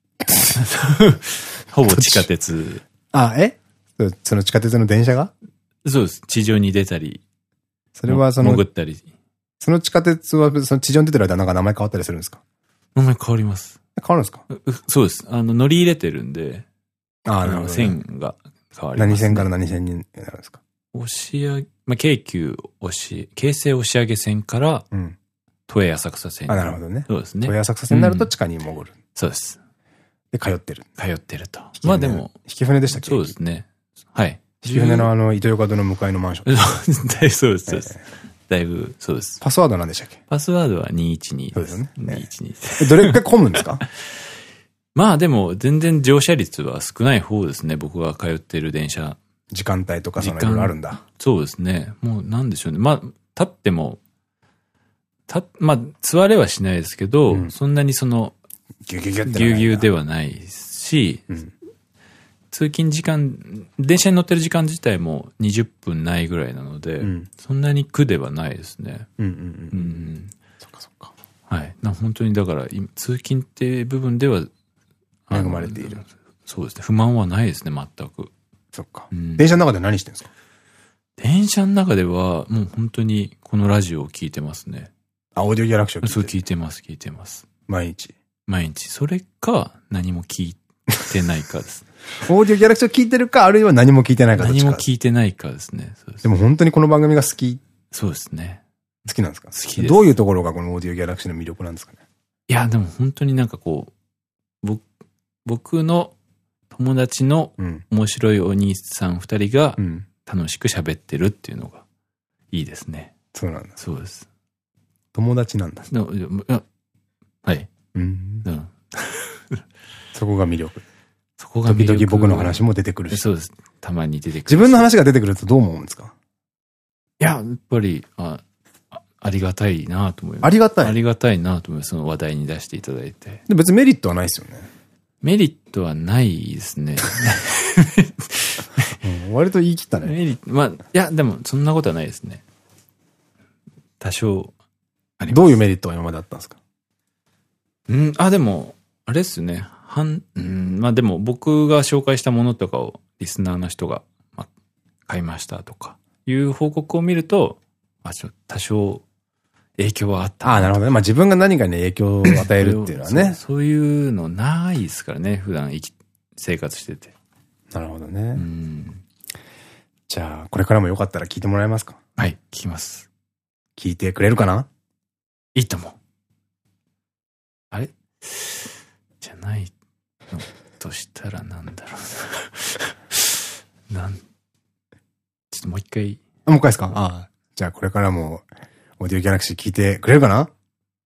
ほぼ地下鉄。 あ、えその地下鉄の電車が？ そうです。地上に出たり。 それはその、 潜ったり。 その地下鉄は、その地上に出てる間なんか名前変わったりするんですか？ 名前変わります。 変わるんですか？ そうです。あの、乗り入れてるんで。 ああ、なるほど、ね。 線が変わります、ね。 何線から何線になるんですか？ 押し上げ、まあ、京急押し、京成押し上げ線から、うん。都営浅草線。 あ、なるほどね。 そうですね。 都営浅草線になると地下に潜る。うん、 そうです。 で、通ってる。 通ってると。まあでも。 引き船でしたっけ？ そうですね。はい。 引き船のあの、糸魚川戸の向かいのマンション。そうです、そうです。だいぶ、そうです。 パスワード何でしたっけ？ パスワードはにいちに。 そうですよね。 にいちに。 どれくらい混むんですか？ まあでも、全然乗車率は少ない方ですね。僕が通ってる電車。 時間帯とかそのいろいろあるんだ。 そうですね。もうなんでしょうね。まあ、立っても、た、まあ、座れはしないですけど、うん、そんなにその、 ギュギュギュってぎゅうぎゅうではないし、うん、通勤時間、電車に乗ってる時間自体もにじゅっぷんないぐらいなので、うん、そんなに苦ではないですね。うんうんうん。そっかそっか。はい。な本当にだから、通勤っていう部分では、 恵まれている。 そうですね。不満はないですね、全く。 そっか。うん、電車の中で何してるんですか？ 電車の中では、もう本当にこのラジオを聞いてますね。 あ、オーディオギャラクシーを聞いてる。 そう、聞いてます、聞いてます。 毎日。毎日。それか、何も聞いてないかです。 オーディオギャラクシーを聞いてるか、あるいは何も聞いてないかどっちか。 何も聞いてないかですね。そうです。 でも本当にこの番組が好き。 そうですね。 好きなんですか？ 好きです。 どういうところがこのオーディオギャラクシーの魅力なんですかね？ いや、でも本当になんかこう、僕、僕の友達の面白いお兄さん二人が楽しく喋ってるっていうのがいいですね。 そうなんだ。 そうです。 友達なんだ。 はい。 うん。そこが魅力。 そこが魅力。 時々僕の話も出てくるし。 そうです。たまに出てくる。 自分の話が出てくるとどう思うんですか？ いや、やっぱり、あ、ありがたいなと思います。 ありがたい。 ありがたいなと思います。その話題に出していただいて。 で別にメリットはないですよね。 メリットはないですね。 うん、割と言い切ったね。 メリット、まあ、いや、でもそんなことはないですね。多少あります。 どういうメリットが今まであったんですか？ うん、あ、でも、あれですね。はん、うん、まあでも僕が紹介したものとかをリスナーの人が、まあ、買いましたとかいう報告を見ると、あ、ちょ多少影響はあった。 ああ、なるほどね。まあ自分が何かに影響を与えるっていうのはねそう。そういうのないですからね。普段生き、生活してて。 なるほどね。 うん。 じゃあ、これからもよかったら聞いてもらえますか？ はい、聞きます。 聞いてくれるかな？ いいと思う。あれじゃないのとしたらなんだろうな。なん、ちょっともう一回。 あ、もう一回ですか？ああ。じゃあこれからも、オーディオギャラクシー聞いてくれるかな？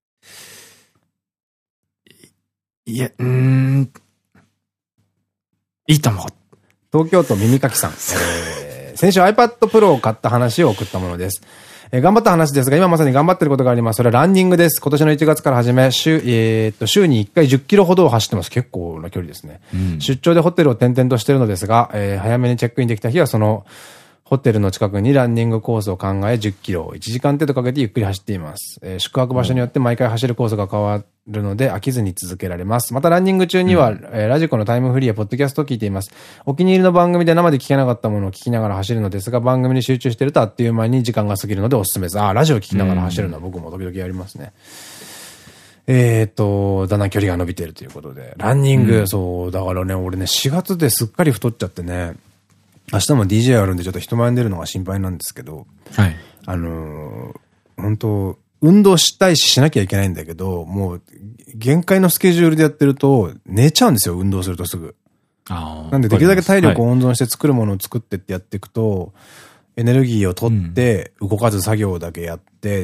いや、うーん。いいと思う。 東京都耳かきさん。えー、先週 iPad Pro を買った話を送ったものです。えー、頑張った話ですが、今まさに頑張ってることがあります。それはランニングです。今年のいちがつから始め、週、えー、っと、週にいっかいじゅっキロほどを走ってます。結構な距離ですね。うん、出張でホテルを転々としてるのですが、えー、早めにチェックインできた日はその、ホテルの近くにランニングコースを考えじゅっキロをいちじかん程度かけてゆっくり走っています。えー、宿泊場所によって毎回走るコースが変わるので飽きずに続けられます。またランニング中には、うん、えー、ラジコのタイムフリーやポッドキャストを聞いています。お気に入りの番組で生で聞けなかったものを聞きながら走るのですが、番組に集中しているとあっという間に時間が過ぎるのでおすすめです。ああ、ラジオを聞きながら走るのは僕も時々やりますね。うん、えっと、だんだん距離が伸びているということで。ランニング、うん、そう、だからね、俺ね、しがつですっかり太っちゃってね、明日も ディージェー あるんでちょっと人前に出るのが心配なんですけど、はい。あのー、本当運動したいししなきゃいけないんだけど、もう、限界のスケジュールでやってると、寝ちゃうんですよ、運動するとすぐ。ああ。なんでできるだけ体力を温存して作るものを作ってってやっていくと、エネルギーを取って、動かず作業だけやって、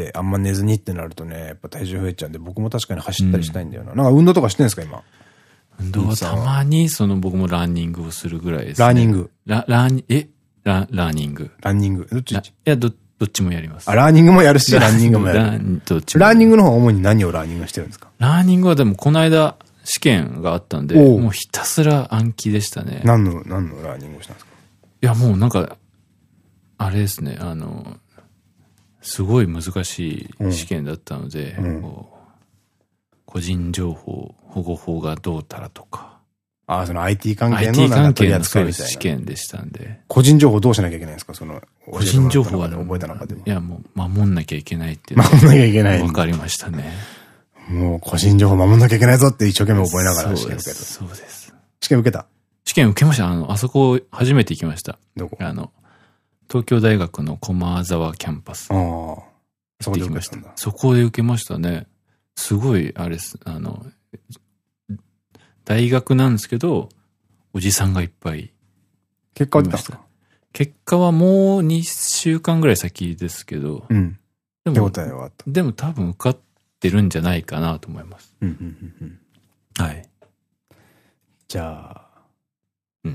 あんま寝ずにってなるとね、やっぱ体重増えちゃうんで、僕も確かに走ったりしたいんだよな。うん、なんか運動とかしてんですか、今。 運動はたまに、その僕もランニングをするぐらいですね。 ラーニング。 ラ、ラーえラ、ラーニング。 ランニング。どっちいや、ど、どっちもやります。 あ、ラーニングもやるし、ランニングもやる。ラン、 どっちも。 ラーニングの方は主に何をラーニングしてるんですか？ ラーニングはでもこの間試験があったんで、もうひたすら暗記でしたね。 何の、何のラーニングをしたんですか？ いや、もうなんか、あれですね、あの、すごい難しい試験だったので、うんうん、個人情報保護法がどうたらとか。 ああ、その アイティー 関係のアイティー 関係のそう試験でしたんで。 個人情報どうしなきゃいけないんですか？その、 個人情報は覚えた中で。 いや、もう守んなきゃいけないっていう。 守んなきゃいけない。 わかりましたね。 もう個人情報守んなきゃいけないぞって一生懸命覚えながら試験受ける。 そうです。 試験受けた？ 試験受けました。あの、あそこ初めて行きました。 どこ？ あの、東京大学の駒沢キャンパス。ああ。 そこで受けましたんだ。 そこで受けましたね。すごい、あれです。あの、大学なんですけど、おじさんがいっぱい。 結果は出たんですか？ 結果はもうにしゅうかんぐらい先ですけど。うん。でも、 手応えはあった。 でも多分受かってるんじゃないかなと思います。うん、うん、うん。はい。 じゃあ。 うん。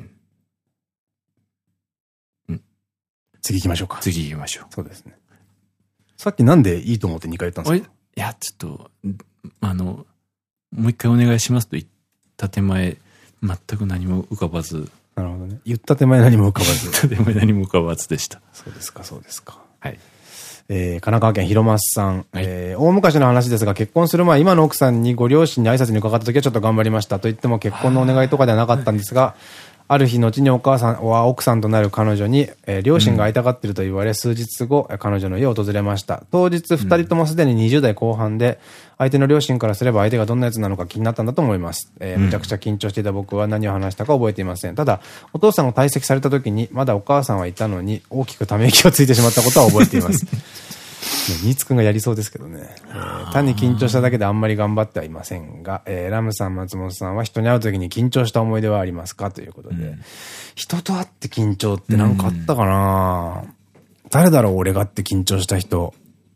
うん。 次行きましょうか。 次行きましょう。 そうですね。さっきなんでいいと思ってにかい言ったんですか？ いや、ちょっと、あの、もう一回お願いしますと言った手前、全く何も浮かばず。 なるほどね。言った手前何も浮かばず。 言った手前何も浮かばずでした。 そうですか、そうですか。 はい。 えー、神奈川県広松さん、はい、えー、大昔の話ですが、結婚する前、今の奥さんにご両親に挨拶に伺った時はちょっと頑張りました。と言っても結婚のお願いとかではなかったんですが、ある日、後にお母さんは奥さんとなる彼女に、えー、両親が会いたがっていると言われ、うん、数日後、彼女の家を訪れました。当日、二人ともすでににじゅう代後半で、相手の両親からすれば相手がどんなやつなのか気になったんだと思います。えー、むちゃくちゃ緊張していた僕は何を話したか覚えていません。ただ、お父さんが退席された時に、まだお母さんはいたのに、大きくため息をついてしまったことは覚えています。ニーツくんがやりそうですけどね。えー、単に緊張しただけであんまり頑張ってはいませんが、えー、ラムさん、松本さんは人に会う時に緊張した思い出はありますかということで。うん、人と会って緊張ってなんかあったかな、うん、誰だろう俺がって緊張した人。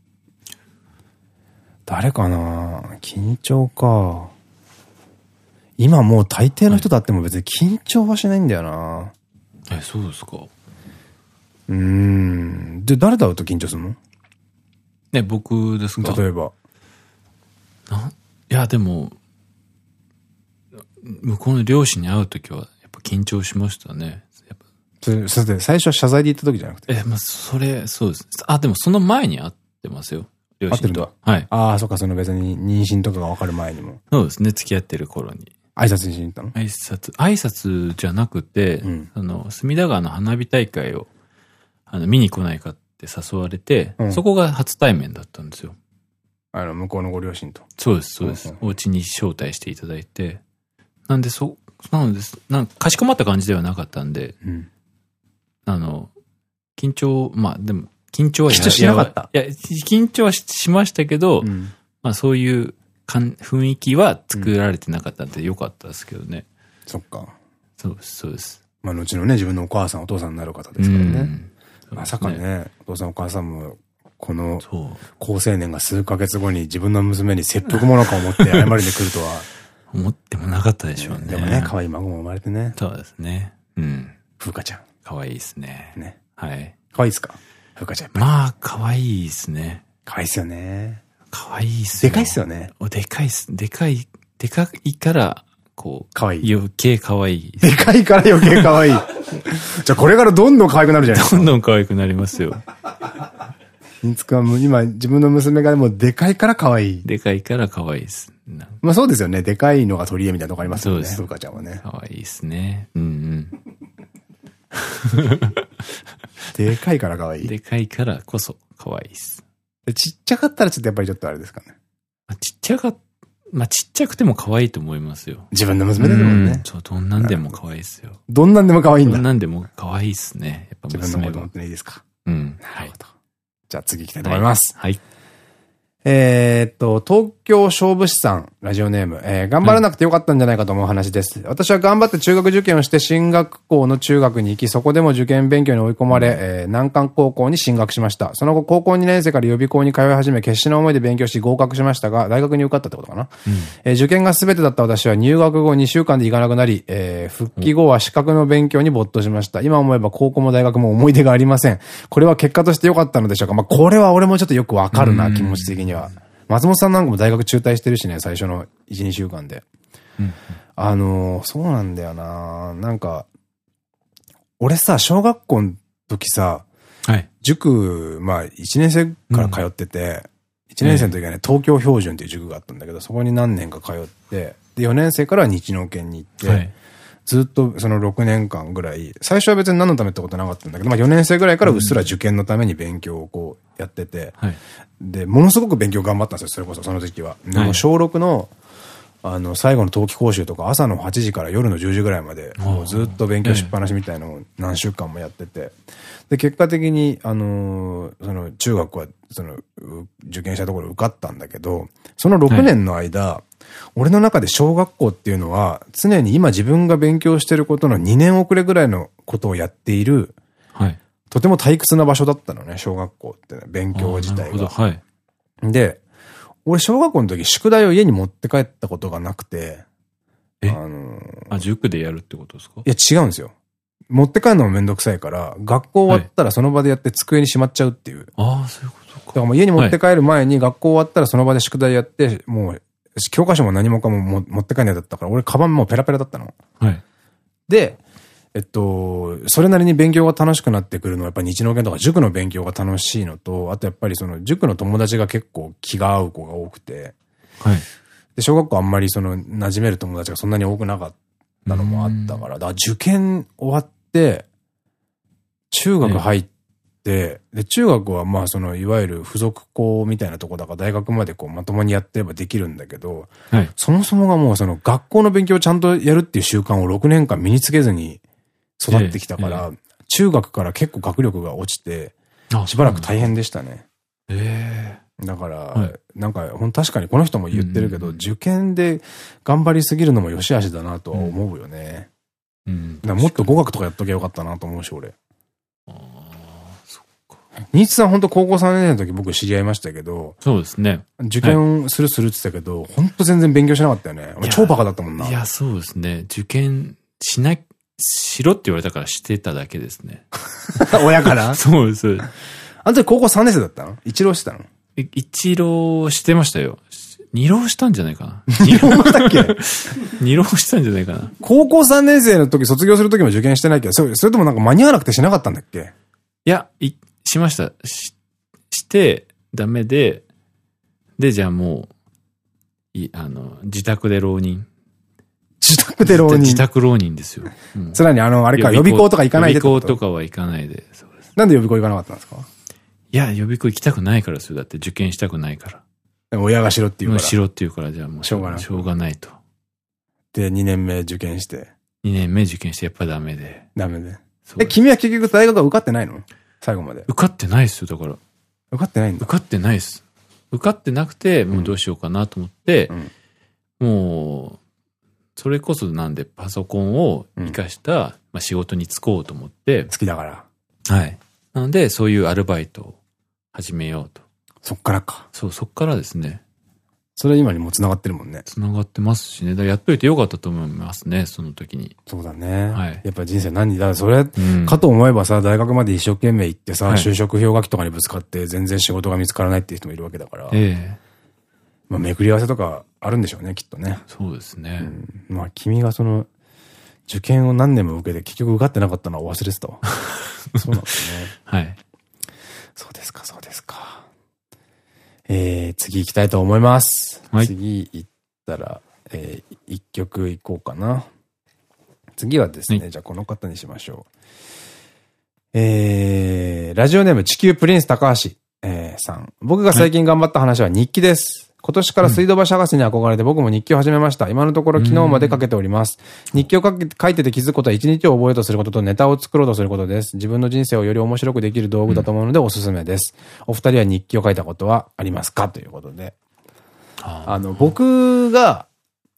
誰かな緊張か。今もう大抵の人と会っても別に緊張はしないんだよな。 え、そうですか。 うーん。で、誰と会うと緊張するの？ ね、僕ですか？ 例えば。 な、いや、でも、向こうの両親に会うときは、やっぱ緊張しましたね。やっぱそれ、それで最初は謝罪で言ったときじゃなくて。 え、まあ、それ、そうです。あ、でもその前に会ってますよ。両親と。 会ってるんだ。はい。ああ、そっか、その別に妊娠とかが分かる前にも。 そうですね、付き合ってる頃に。 挨拶しに行ったの？ 挨拶、挨拶じゃなくて、うん、あの、隅田川の花火大会を、あの、見に来ないかって誘われて、うん、そこが初対面だったんですよ。 あの、向こうのご両親と。 そうです、そうです。お家に招待していただいて。なんで、そ、なのです。なんか、かしこまった感じではなかったんで、うん、あの、緊張、まあ、でも、緊張は緊張しなかった。 いや、緊張はしましたけど、うん、まあ、そういうかん雰囲気は作られてなかったんでよかったですけどね。 うん、そっか。 そうです、そうです。 まあ、後のね、自分のお母さん、お父さんになる方ですからね。うん、まさかね、お父さんお母さんも、この、高青年が数ヶ月後に自分の娘に切腹ものか思って謝りに来るとは。 思ってもなかったでしょうね。 でもね、可愛い孫も生まれてね。 そうですね。うん。 風花ちゃん。 可愛いですね。ね。はい。 可愛いですか？風花ちゃん。 まあ、可愛いですね。 可愛いっすよね。 可愛いっすね。 でかいっすよね。 でかいっす。でかい、でかいから、こう。 可愛い。 余計可愛い。 でかいから余計可愛い。じゃあこれからどんどん可愛くなるじゃないですか。 どんどん可愛くなりますよ。 ニツくんはもう今自分の娘がもうでかいから可愛い。 でかいから可愛いです。 まあそうですよね。でかいのが取り柄みたいなとこありますよね。そうです。風花ちゃんはね。 可愛いですね。うんうん。 でかいから可愛い。 でかいからこそ可愛いです。 ちっちゃかったらちょっとやっぱりちょっとあれですかね。 ちっちゃかっまあ、ちっちゃくても可愛いと思いますよ。 自分の娘でもね。 そう、どんなんでも可愛いですよ。 どんなんでも可愛いんだ。 どんなんでも可愛いっすね。やっぱ娘は。 自分の子供っていいですか？ うん。 なるほど。じゃあ次行きたいと思います。 はい。はいえっと、東京勝負師さん、ラジオネーム、えー、頑張らなくてよかったんじゃないかと思う話です。はい、私は頑張って中学受験をして進学校の中学に行き、そこでも受験勉強に追い込まれ、えー、難関高校に進学しました。その後、高校にねん生から予備校に通い始め、決死の思いで勉強し合格しましたが、大学に受かったってことかな。うんえー、受験が全てだった私は入学後にしゅうかんで行かなくなり、えー、復帰後は資格の勉強に没頭しました。今思えば高校も大学も思い出がありません。これは結果としてよかったのでしょうか。まあ、これは俺もちょっとよくわかるな、気持ち的には。松本さんなんかも大学中退してるしね、最初のいち、にしゅうかんで。うん、あのー、そうなんだよな。なんか、俺さ、小学校の時さ、はい、塾、まあ、いちねん生から通ってて、うん、いちねん生の時はね、東京標準っていう塾があったんだけど、そこに何年か通って、で、よねん生からは日農研に行って、はい、ずっとそのろくねんかんぐらい、最初は別に何のためってことなかったんだけど、まあよねん生ぐらいからうっすら受験のために勉強をこうやってて、はい、で、ものすごく勉強頑張ったんですよ、それこそその時期は。でも小ろくの、あの、最後の冬季講習とか朝のはちじから夜のじゅうじぐらいまで、もうずっと勉強しっぱなしみたいのを何週間もやってて、で、結果的に、あのー、その中学は、その、受験したところ受かったんだけど、そのろくねんの間、はい、俺の中で小学校っていうのは、常に今自分が勉強してることのにねん遅れぐらいのことをやっている、はい、とても退屈な場所だったのね、小学校って、ね、勉強自体が。はい、で、俺小学校の時宿題を家に持って帰ったことがなくて、 えあのー、あ、塾でやるってことですか？ いや違うんですよ。持って帰るのもめんどくさいから、学校終わったらその場でやって机にしまっちゃうっていう。 ああ、そういうことか。 だからもう家に持って帰る前に学校終わったらその場で宿題やって、もう、教科書も何もかも持って帰るのだったから、俺カバンもうペラペラだったの。はい。で、 えっと、それなりに勉強が楽しくなってくるのは、やっぱり日農研とか塾の勉強が楽しいのと、あとやっぱりその塾の友達が結構気が合う子が多くて、はい。で、小学校あんまりその馴染める友達がそんなに多くなかったのもあったから、だから受験終わって、中学入って、で、中学はまあその、いわゆる付属校みたいなとこだから大学までこうまともにやってればできるんだけど、はい、そもそもがもうその学校の勉強をちゃんとやるっていう習慣をろくねんかん身につけずに、育ってきたから、中学から結構学力が落ちて、しばらく大変でしたね。ええ。だから、なんか、ほん確かにこの人も言ってるけど、受験で頑張りすぎるのも良し悪しだなとは思うよね。うん。もっと語学とかやっときゃよかったなと思うし、俺。ああ、そっか。新津さんほんと高校さんねん生の時僕知り合いましたけど、そうですね。受験するするって言ってたけど、ほんと全然勉強しなかったよね。超バカだったもんな。いや、そうですね。受験しなしろって言われたからしてただけですね。親からそうです。あの時高校さんねん生だったの？一浪してたの？一浪してましたよ。二浪したんじゃないかな。二浪したっけ？二浪したんじゃないかな。高校さんねん生の時卒業する時も受験してないけど、それ、それともなんか間に合わなくてしなかったんだっけ？いや、い、しました。し、して、ダメで、で、じゃあもう、い、あの、自宅で浪人。自宅で浪人。自宅浪人ですよ。さらにあの、あれか、予備校とか行かないで。予備校とかは行かないで。そうです。なんで予備校行かなかったんですか？いや、予備校行きたくないからですよ。だって受験したくないから。でも親がしろって言うから。しろって言うから、じゃあもうしょうがない。しょうがないと。で、にねんめ受験して。にねんめ受験してやっぱダメで。ダメで。え、君は結局大学は受かってないの？最後まで。受かってないっすよ、だから。受かってないんだ。受かってないっす。受かってなくて、もうどうしようかなと思って、もう、それこそなんでパソコンを活かした、うん、まあ仕事に就こうと思って。好きだから。はい。なので、そういうアルバイトを始めようと。そっからか。そう、そっからですね。それ今にも繋がってるもんね。繋がってますしね。だからやっといてよかったと思いますね、その時に。そうだね。はい。やっぱり人生何だからそれ、うん、かと思えばさ、大学まで一生懸命行ってさ、はい、就職氷河期とかにぶつかって全然仕事が見つからないっていう人もいるわけだから。ええ。まあ、めくり合わせとかあるんでしょうね、きっとね。そうですね。うん、まあ、君がその、受験を何年も受けて結局受かってなかったのは忘れてたわ。そうなんですね。はい。そうですか、そうですか。えー、次行きたいと思います。はい、次行ったら、えー、一曲行こうかな。次はですね、はい、じゃあこの方にしましょう。えー、ラジオネーム地球プリンス高橋、えー、さん。僕が最近頑張った話は日記です。はい、今年から水道橋博士に憧れて僕も日記を始めました。今のところ昨日までかけております。日記を書け書いてて気づくことは一日を覚えようとすることとネタを作ろうとすることです。自分の人生をより面白くできる道具だと思うのでおすすめです。お二人は日記を書いたことはありますかということで。あの、僕が、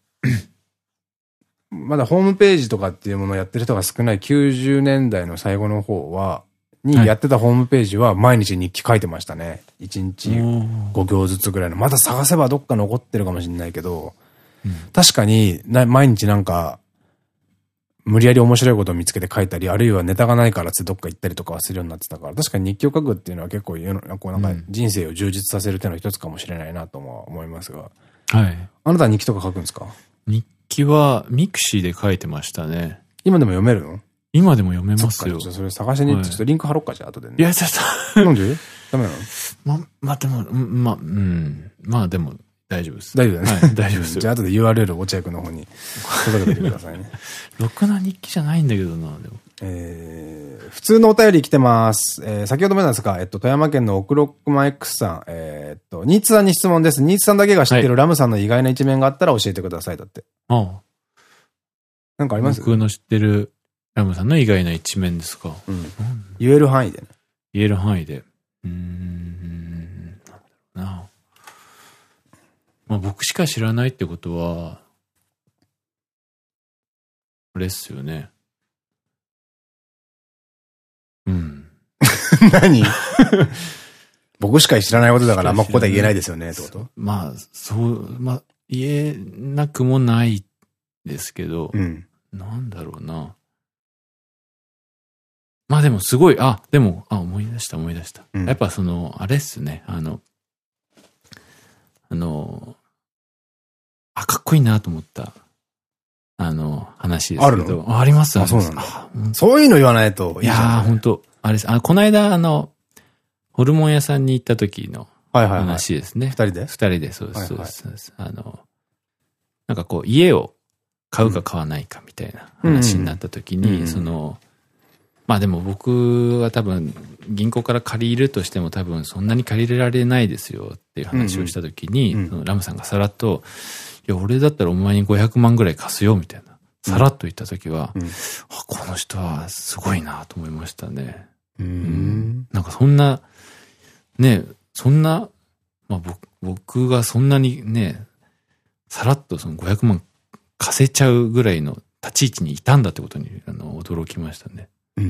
まだホームページとかっていうものをやってる人が少ないきゅうじゅうねんだいの最後の方は、にやってたホームページは毎日日記書いてましたね。いちにちごぎょうずつぐらいの。まだ探せばどっか残ってるかもしれないけど、うん、確かにな毎日なんか、無理やり面白いことを見つけて書いたり、あるいはネタがないからってどっか行ったりとかはするようになってたから、確かに日記を書くっていうのは結構世のこうなんか人生を充実させる手の一つかもしれないなとも思いますが。はい。あなたは日記とか書くんですか？日記はミクシーで書いてましたね。今でも読めるの？今でも読めますよ。それ探しに行って、ちょっとリンク貼ろっか、じゃあ、後でね。いや、ちょっと。なんでダメなの？ま、まあ、でも、まあ、うん。まあ、でも、大丈夫です。大丈夫だね。はい、大丈夫です。じゃあ、後で ユーアールエル 落合君の方に届けてくださいね。ろくな日記じゃないんだけどな、でも。えー、普通のお便り来てます。えー、先ほどもなんですか、えっと、富山県のオクロックマ X さん、えー、っと、ニーツさんに質問です。ニーツさんだけが知ってるラムさんの意外な一面があったら教えてください、だって。ああ。なんかあります？僕の知ってるラムさんの意外な一面ですか。うん。言える範囲でね。言える範囲で。うーん。なんだろうな。まあ僕しか知らないってことは、あれっすよね。うん。何僕しか知らないことだからあんまここで言えないですよねってこと？まあ、そう、まあ、言えなくもないですけど、うん、なんだろうな。まあでもすごい、あ、でも、あ、思い出した思い出した。うん、やっぱその、あれっすね、あの、あの、あ、かっこいいなと思ったあの、話ですけど。 あるの？ あります。 あ、そうなんだ。そういうの言わないといいじゃん。 いやー、ほんと、あれです。あ、この間、あの、ホルモン屋さんに行った時の話ですね。 二人で？ 二人で、そうです、そうです。あの、なんかこう、家を買うか買わないかみたいな話になった時に、その、まあでも僕は多分、銀行から借りるとしても多分そんなに借りられないですよっていう話をした時に、そのラムさんがさらっと、いや、俺だったらお前にごひゃくまんぐらい貸すよみたいな。さらっと言った時は、うん、あ、この人はすごいなと思いましたね。うん、なんかそんな、ね、そんな、まあ僕、僕がそんなにね、さらっとそのごひゃくまん貸せちゃうぐらいの立ち位置にいたんだってことにあの驚きましたね。うん、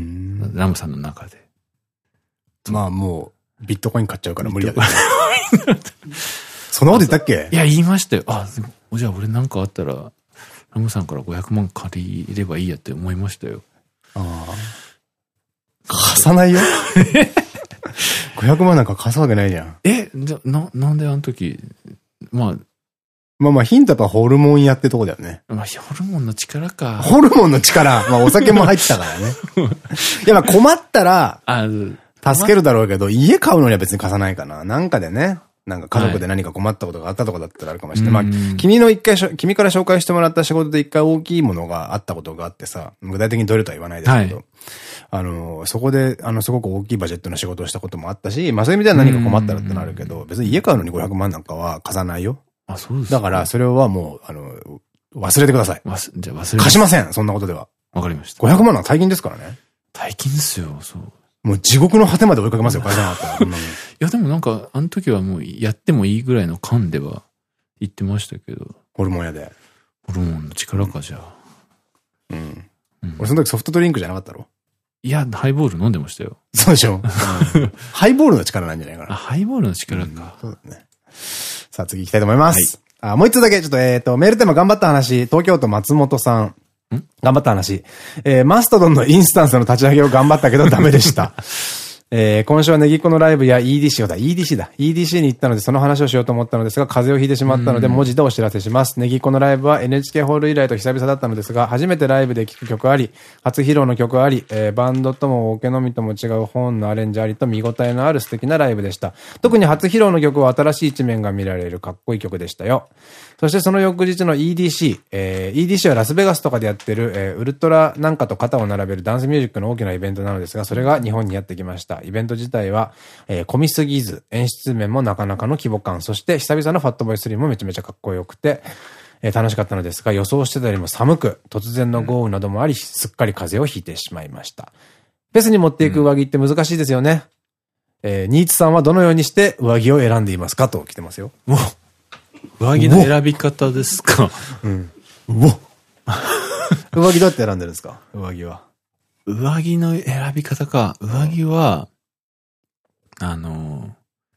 ラムさんの中で。 まあもう、ビットコイン買っちゃうから無理だから。そんなこと言ったっけ？ いや、言いましたよ。あ、じゃあ俺なんかあったら、ラムさんからごひゃくまん借りればいいやって思いましたよ。ああ。 貸さないよ。ごひゃくまんなんか貸すわけないじゃん。 え、じゃ、な、なんであの時、まあ。 まあまあヒントはホルモン屋ってとこだよね。 まあホルモンの力か。 ホルモンの力。まあお酒も入ってたからね。いやまあ困ったら、助けるだろうけど、家買うのには別に貸さないかな。なんかでね。なんか家族で何か困ったことがあったとかだったらあるかもしれない。はい、まあ、君の一回しょ、君から紹介してもらった仕事で一回大きいものがあったことがあってさ、具体的にどれとは言わないですけど、はい、あの、そこで、あの、すごく大きいバジェットの仕事をしたこともあったし、まあそういう意味では何か困ったらってなるけど、別に家買うのにごひゃくまんなんかは貸さないよ。 あ、そうですか。だから、それはもう、あの、忘れてください。 わす、じゃあ忘れ貸しません、そんなことでは。 わかりました。 ごひゃくまんは大金ですからね。 大金ですよ、そう。 もう地獄の果てまで追いかけますよ、会社なかったら。いや、でもなんか、あの時はもうやってもいいぐらいの感では言ってましたけど。 ホルモン屋で。 ホルモンの力か、じゃあ。 うん。うん、俺その時ソフトドリンクじゃなかったろ？ いや、ハイボール飲んでましたよ。 そうでしょ？ハイボールの力なんじゃないかな。 あ、ハイボールの力か。 うん、そうだね。さあ次行きたいと思います。はい、あ、もう一つだけ、ちょっと、えっと、メールテーマ頑張った話、東京都松本さん。ん頑張った話。えー、マストドンのインスタンスの立ち上げを頑張ったけどダメでした。えー、今週はネギっ子のライブや イーディーシー だ、イーディーシー だ。イーディーシー に行ったのでその話をしようと思ったのですが、風邪をひいてしまったので文字でお知らせします。ネギっ子のライブは エヌエイチケー ホール以来と久々だったのですが、初めてライブで聴く曲あり、初披露の曲あり、えー、バンドともオケのみとも違う本のアレンジありと見応えのある素敵なライブでした。特に初披露の曲は新しい一面が見られるかっこいい曲でしたよ。そしてその翌日の イーディーシー、えー、イーディーシー はラスベガスとかでやってる、えー、ウルトラなんかと肩を並べるダンスミュージックの大きなイベントなのですが、それが日本にやってきました。イベント自体は、えー、混みすぎず、演出面もなかなかの規模感、そして久々のファットボーイスリーもめちゃめちゃかっこよくて、えー、楽しかったのですが、予想してたよりも寒く、突然の豪雨などもあり、すっかり風邪をひいてしまいました。フェスに持っていく上着って難しいですよね。うん、えー、ニーツさんはどのようにして上着を選んでいますかと来てますよ。 上着の選び方ですか。 うん。うお上着どうやって選んでるんですか？上着は。 上着の選び方か。上着は、あの、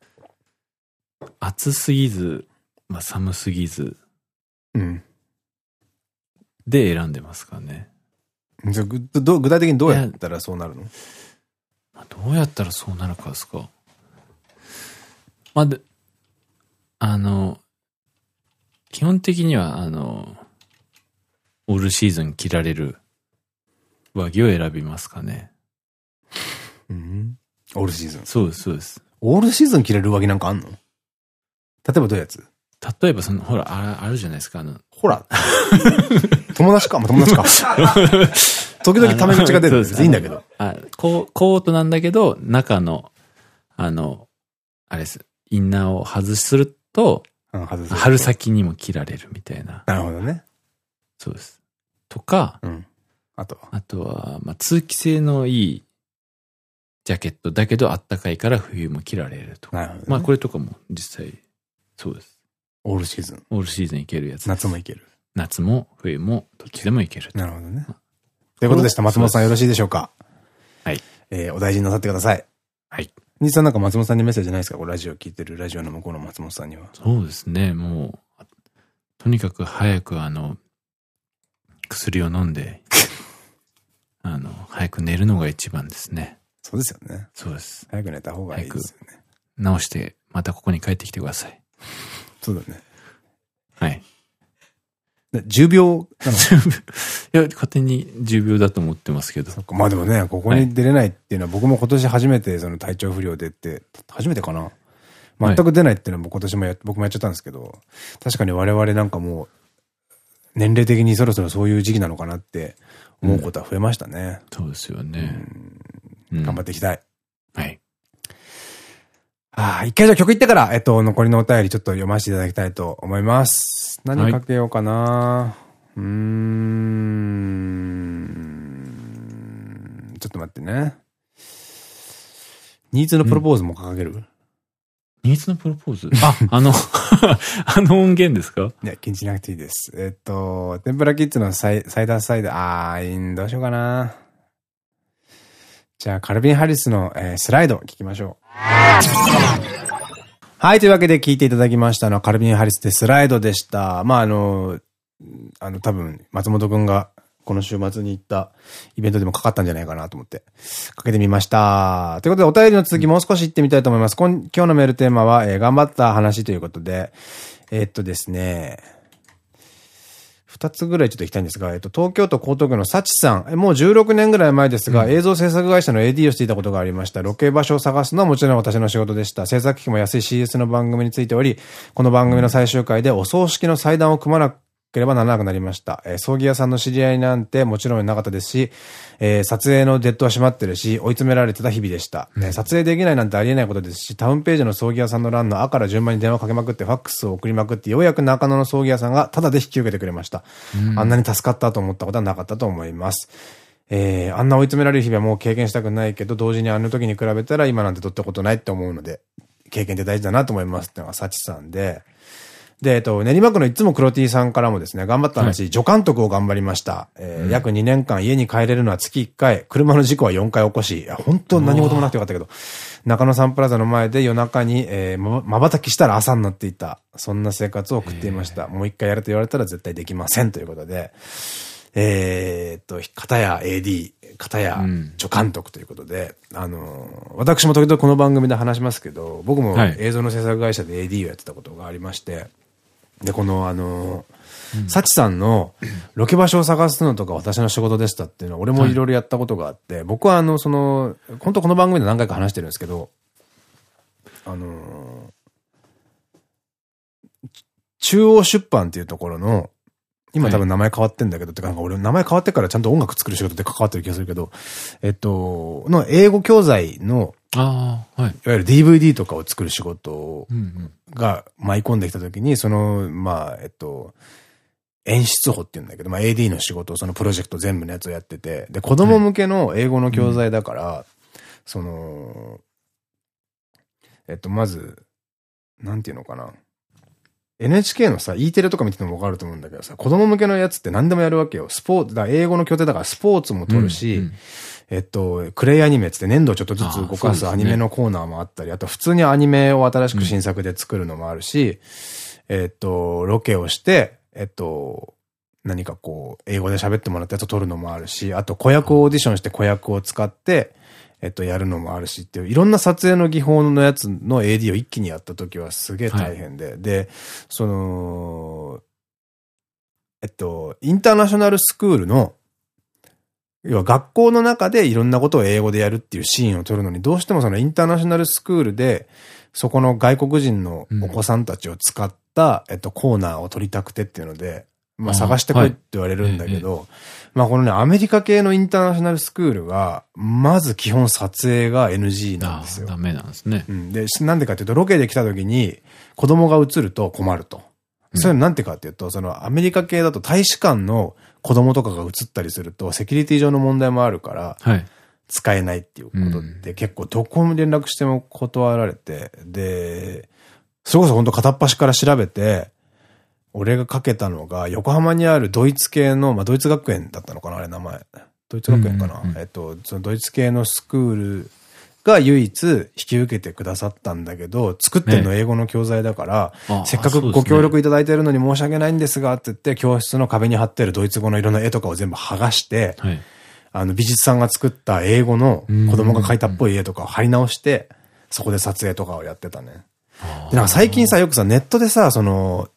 暑すぎず、まあ、寒すぎず。うん。で選んでますかね。 じゃあ、具体的にどうやったらそうなるの？ まあ、どうやったらそうなるかですか。まあ、で、あの、基本的には、あの、オールシーズン着られる上着を選びますかね。 うん。オールシーズン。 そうです、そうです。 オールシーズン着れる上着なんかあんの？例えばどういうやつ？ 例えばその、ほら、あ, あるじゃないですか、あの。 ほら。友達か、まあ、友達か。時々タメ口が出るんです。いいんだけど。 あ、コートなんだけど、中の、あの、あれです。インナーを外すると、春先にも着られるみたいな。 なるほどね。 そうです。とか、 うん、あとはあとは、まあ、通気性のいいジャケットだけどあったかいから冬も着られるとか。 なるほどね。まあこれとかも実際、そうです。 オールシーズン。 オールシーズンいけるやつ。 夏もいける。 夏も冬もどっちでもいける。 なるほどね。ということでした。松本さんよろしいでしょうか？ はい。 えー、お大事になさってください。 はい。 兄さんなんか松本さんにメッセージないですか？これラジオ聞いてるラジオの向こうの松本さんには。 そうですね。もう、とにかく早くあの、薬を飲んで、あの、早く寝るのが一番ですね。 そうですよね。 そうです。 早く寝た方がいいですよね。 治して、またここに帰ってきてください。 そうだね。 はい。 じゅうびょうなの？ いや、勝手にじゅうびょうだと思ってますけど。 そっか、まあでもね、ここに出れないっていうのは、はい、僕も今年初めてその体調不良でって、初めてかな？全く出ないっていうのも今年もや、僕もやっちゃったんですけど、確かに我々なんかもう、年齢的にそろそろそういう時期なのかなって思うことは増えましたね。 うん、そうですよね。 うん、頑張っていきたい。 はい。 ああ、一回じゃあ曲いってから、えっと、残りのお便りちょっと読ませていただきたいと思います。何かけようかな、はい、うーん。ちょっと待ってね。ニーズのプロポーズも掲げる、うん、 ニーズのプロポーズあ、あの、あの音源ですか？ いや、気にしなくていいです。えっと、天ぷらキッズのサイ、サイダーサイダー、あー、どうしようかな。じゃあ、カルビン・ハリスの、えー、スライド聞きましょう。はい、というわけで聞いていただきましたのはカルビン・ハリスでスライドでした。まあ、あの、あの、多分、松本くんがこの週末に行ったイベントでもかかったんじゃないかなと思って、かけてみました。ということで、お便りの続きもう少し行ってみたいと思います。今今日のメールテーマは、えー、頑張った話ということで、えー、っとですね、二つぐらいちょっと行きたいんですが、えっと、東京都江東区の幸さん、もうじゅうろくねんぐらい前ですが、うん、映像制作会社の エーディー をしていたことがありました。ロケ場所を探すのはもちろん私の仕事でした。制作費も安い シーエス の番組についており、この番組の最終回でお葬式の祭壇を組まなければならなくなりました。えー、葬儀屋さんの知り合いなんてもちろんなかったですし、えー、撮影のデッドは閉まってるし、追い詰められてた日々でした。うん、えー、撮影できないなんてありえないことですし、タウンページの葬儀屋さんの欄のあから順番に電話かけまくって、ファックスを送りまくって、ようやく中野の葬儀屋さんがタダで引き受けてくれました。うん、あんなに助かったと思ったことはなかったと思います。えー、あんな追い詰められる日々はもう経験したくないけど、同時にあの時に比べたら今なんてどったことないって思うので、経験って大事だなと思いますっていうのが幸さんで、で、えっと、練馬区のいつも黒 T さんからもですね、頑張った話、はい、助監督を頑張りました。えーうん、約にねんかん家に帰れるのは月いっかい、車の事故はよんかい起こし、いや、本当何事もなくてよかったけど、中野サンプラザの前で夜中に、えー、ま、瞬きしたら朝になっていた。そんな生活を送っていました。もう一回やると言われたら絶対できませんということで、えー、っと、片や エーディー、片や助監督ということで、うん、あの、私も時々この番組で話しますけど、僕も映像の制作会社で エーディー をやってたことがありまして、で、このあの、サチさんのロケ場所を探すのとか私の仕事でしたっていうのは俺もいろいろやったことがあって、はい、僕はあの、その、本当この番組で何回か話してるんですけど、あの、中央出版っていうところの、今多分名前変わってんだけど、はい、ってかなんか俺名前変わってからちゃんと音楽作る仕事で関わってる気がするけど、えっと、の英語教材の、ああ、はい。いわゆる ディーブイディー とかを作る仕事が舞い込んできたときに、その、まあ、えっと、演出補って言うんだけど、まあ エーディー の仕事をそのプロジェクト全部のやつをやってて、で、子供向けの英語の教材だから、はい、その、えっと、まず、なんていうのかな。エヌエイチケー のさ、E テレとか見ててもわかると思うんだけどさ、子供向けのやつって何でもやるわけよ。スポーツ、だ英語の拠点だからスポーツも撮るし、うんうん、えっと、クレイアニメつって粘土ちょっとずつ動かすアニメのコーナーもあったり、あと普通にアニメを新しく新作で作るのもあるし、うん、えっと、ロケをして、えっと、何かこう、英語で喋ってもらったやつを撮るのもあるし、あと子役オーディションして子役を使って、えっと、やるのもあるしっていう、いろんな撮影の技法のやつの エーディー を一気にやった時はすげえ大変で、はい、で、その、えっと、インターナショナルスクールの、要は学校の中でいろんなことを英語でやるっていうシーンを撮るのに、どうしてもそのインターナショナルスクールで、そこの外国人のお子さんたちを使った、うん、えっと、コーナーを撮りたくてっていうので、まあ探してこいって言われるんだけど、はい、まあこのね、アメリカ系のインターナショナルスクールが、まず基本撮影が エヌジー なんですよ。 ダメなんですね。 うん。で、なんでかっていうと、ロケで来た時に子供が映ると困ると。うん、そういうのなんてかっていうと、そのアメリカ系だと大使館の子供とかが映ったりすると、セキュリティ上の問題もあるから、はい、使えないっていうことで、うん、結構どこに連絡しても断られて、で、それこそ本当片っ端から調べて、俺がかけたのが、横浜にあるドイツ系の、まあ、ドイツ学園だったのかな、あれ名前。ドイツ学園かな。えっと、そのドイツ系のスクールが唯一引き受けてくださったんだけど、作ってるの英語の教材だから、ね、せっかくご協力いただいてるのに申し訳ないんですが、って言って、教室の壁に貼ってるドイツ語のいろんな絵とかを全部剥がして、はい、あの、美術さんが作った英語の子供が描いたっぽい絵とかを貼り直して、そこで撮影とかをやってたね。で、なんか最近さ、よくさ、ネットでさ、その、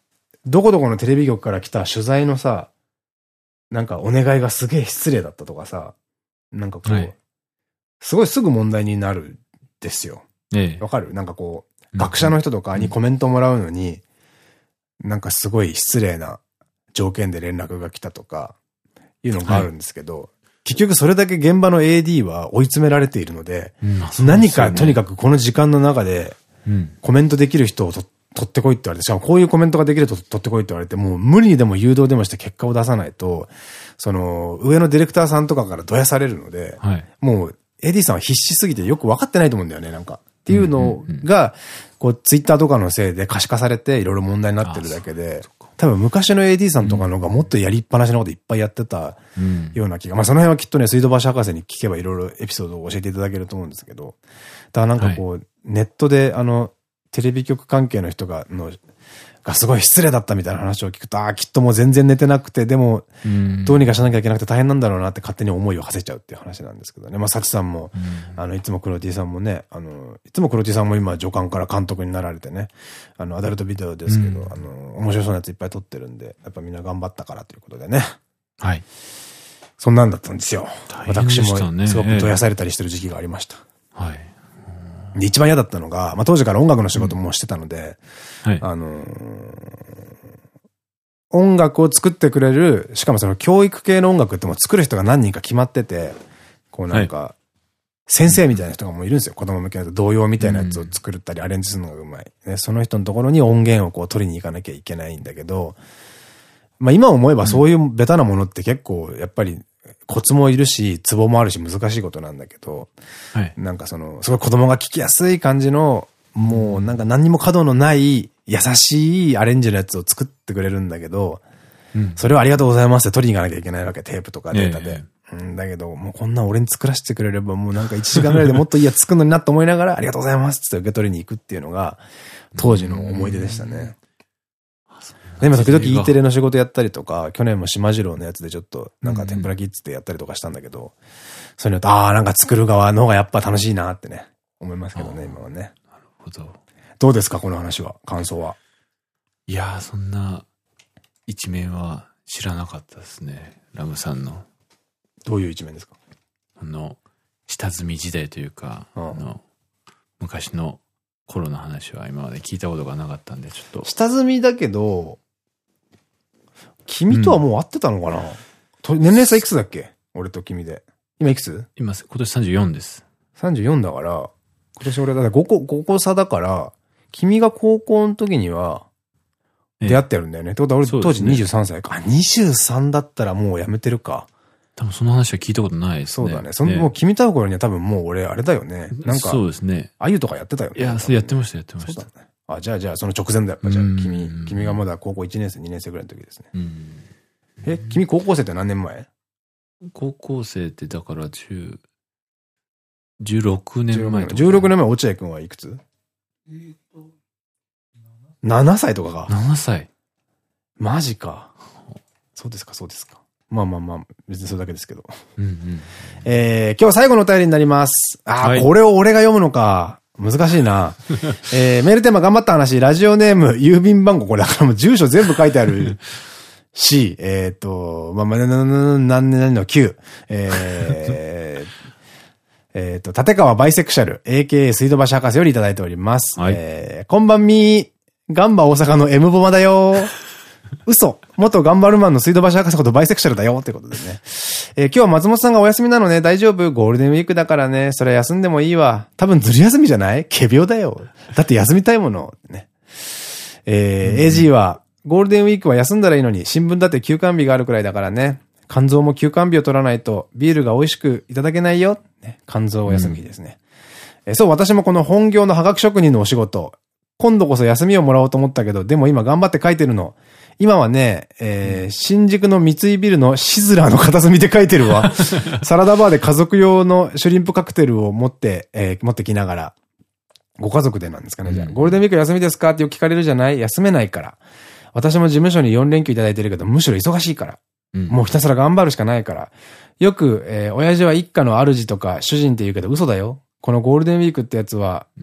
どこどこのテレビ局から来た取材のさ、なんかお願いがすげえ失礼だったとかさ、なんかこう、はい、すごいすぐ問題になるんですよ。ええ。わかる？なんかこう、学者の人とかにコメントもらうのに、うん、なんかすごい失礼な条件で連絡が来たとか、いうのがあるんですけど、はい、結局それだけ現場の エーディー は追い詰められているので、うん、何かとにかくこの時間の中で、コメントできる人をと取ってこいって言われて、しかもこういうコメントができると取ってこいって言われて、もう無理にでも誘導でもして結果を出さないと、その、上のディレクターさんとかからどやされるので、はい、もう エーディー さんは必死すぎてよく分かってないと思うんだよね、なんか。っていうのが、こう、ツイッターとかのせいで可視化されていろいろ問題になってるだけで、多分昔の エーディー さんとかの方がもっとやりっぱなしなこといっぱいやってたような気が、まあその辺はきっとね、水道橋博士に聞けばいろいろエピソードを教えていただけると思うんですけど、だからなんかこう、はい、ネットであの、テレビ局関係の人が、の、がすごい失礼だったみたいな話を聞くと、ああ、きっともう全然寝てなくて、でも、どうにかしなきゃいけなくて大変なんだろうなって勝手に思いを馳せちゃうっていう話なんですけどね。まあ、サチさんも、あの、いつも黒 T さんもね、あの、いつも黒 T さんも今、助監から監督になられてね、あの、アダルトビデオですけど、あの、面白そうなやついっぱい撮ってるんで、やっぱみんな頑張ったからということでね。はい。そんなんだったんですよ。私も、すごくどやされたりしてる時期がありました。はい。で、一番嫌だったのが、まあ当時から音楽の仕事もしてたので、うん、はい、あのー、音楽を作ってくれる、しかもその教育系の音楽ってもう作る人が何人か決まってて、こうなんか、はい、先生みたいな人がもういるんですよ。子供向けの童謡みたいなやつを作ったりアレンジするのがうまい。ね、その人のところに音源をこう取りに行かなきゃいけないんだけど、まあ今思えばそういうベタなものって結構やっぱり、コツもいるし、ツボもあるし難しいことなんだけど、はい、なんかその、すごい子供が聞きやすい感じの、もうなんか何にも角のない優しいアレンジのやつを作ってくれるんだけど、うん、それをありがとうございますって取りに行かなきゃいけないわけ、テープとかデータで。ええ、うん、だけど、もうこんな俺に作らせてくれればもうなんかいちじかんぐらいでもっといいやつ作るのになと思いながら、ありがとうございますって受け取りに行くっていうのが、当時の思い出でしたね。で今時々 E テレの仕事やったりとか、去年も島次郎のやつでちょっとなんか天ぷらキッズってやったりとかしたんだけど、そういうのと、ああ、なんか作る側の方がやっぱ楽しいなってね、思いますけどね、今はね。なるほど。どうですか、この話は、感想は。 いやー、そんな一面は知らなかったですね、ラムさんの。 どういう一面ですか？ あの、下積み時代というか、あの、昔の頃の話は今まで聞いたことがなかったんで、ちょっと。 下積みだけど、君とはもう会ってたのかな、うん、年齢差いくつだっけ？俺と君で。今いくつ？ 今、今年さんじゅうよんです。 さんじゅうよんだから、今年俺だってごこ、ごこ差だから、君が高校の時には、出会ってるんだよね。ってことは俺当時にじゅうさんさいか。にじゅうさんだったらもうやめてるか。 多分その話は聞いたことないですね。 そうだね。その、もう君と会う頃には多分もう俺あれだよね。なんか、 そうですね。 あゆとかやってたよね。 いや、そうやってました、やってました。 そうだね。あ、じゃあじゃあその直前だやっぱじゃあ君、君がまだ高校いちねん生、にねん生ぐらいの時ですね。え、君高校生って何年前？ 高校生ってだからじゅう、じゅうろくねんまえとか。 じゅうろくねんまえ、落合くんはいくつ？えっと、ななさいとかか。 ななさい。 マジか。そうですか、そうですか。まあまあまあ、別にそれだけですけど。えー、今日最後のお便りになります。あー、はい、これを俺が読むのか。難しいな。えー、メールテーマ頑張った話、ラジオネーム、郵便番号、これだからもう住所全部書いてあるし、えっと、まあまあ、何年のきゅう。えー、えっと、立川バイセクシャル、エーケーエー 水道橋博士よりいただいております。はい、えー、こんばんみー、ガンバ大阪の M ボマだよー。嘘。元ガンバルマンの水道橋博士ことバイセクシャルだよってことでね。えー、今日は松本さんがお休みなのね。大丈夫？ゴールデンウィークだからね。それ休んでもいいわ。多分ずる休みじゃない？仮病だよ。だって休みたいもの。ね。えー、エージー は、ゴールデンウィークは休んだらいいのに、新聞だって休館日があるくらいだからね。肝臓も休館日を取らないと、ビールが美味しくいただけないよ。ね、肝臓お休みですね。うん、えー、そう、私もこの本業のハガキ職人のお仕事、今度こそ休みをもらおうと思ったけど、でも今頑張って書いてるの。今はね、えー、新宿の三井ビルのシズラーの片隅で書いてるわ。サラダバーで家族用のシュリンプカクテルを持って、えー、持ってきながら、ご家族でなんですかね、じゃあ。ゴールデンウィーク休みですかってよく聞かれるじゃない？休めないから。私も事務所によん連休いただいてるけど、むしろ忙しいから。うん、もうひたすら頑張るしかないから。よく、えー、親父は一家の主とか主人って言うけど嘘だよ。このゴールデンウィークってやつは、うん、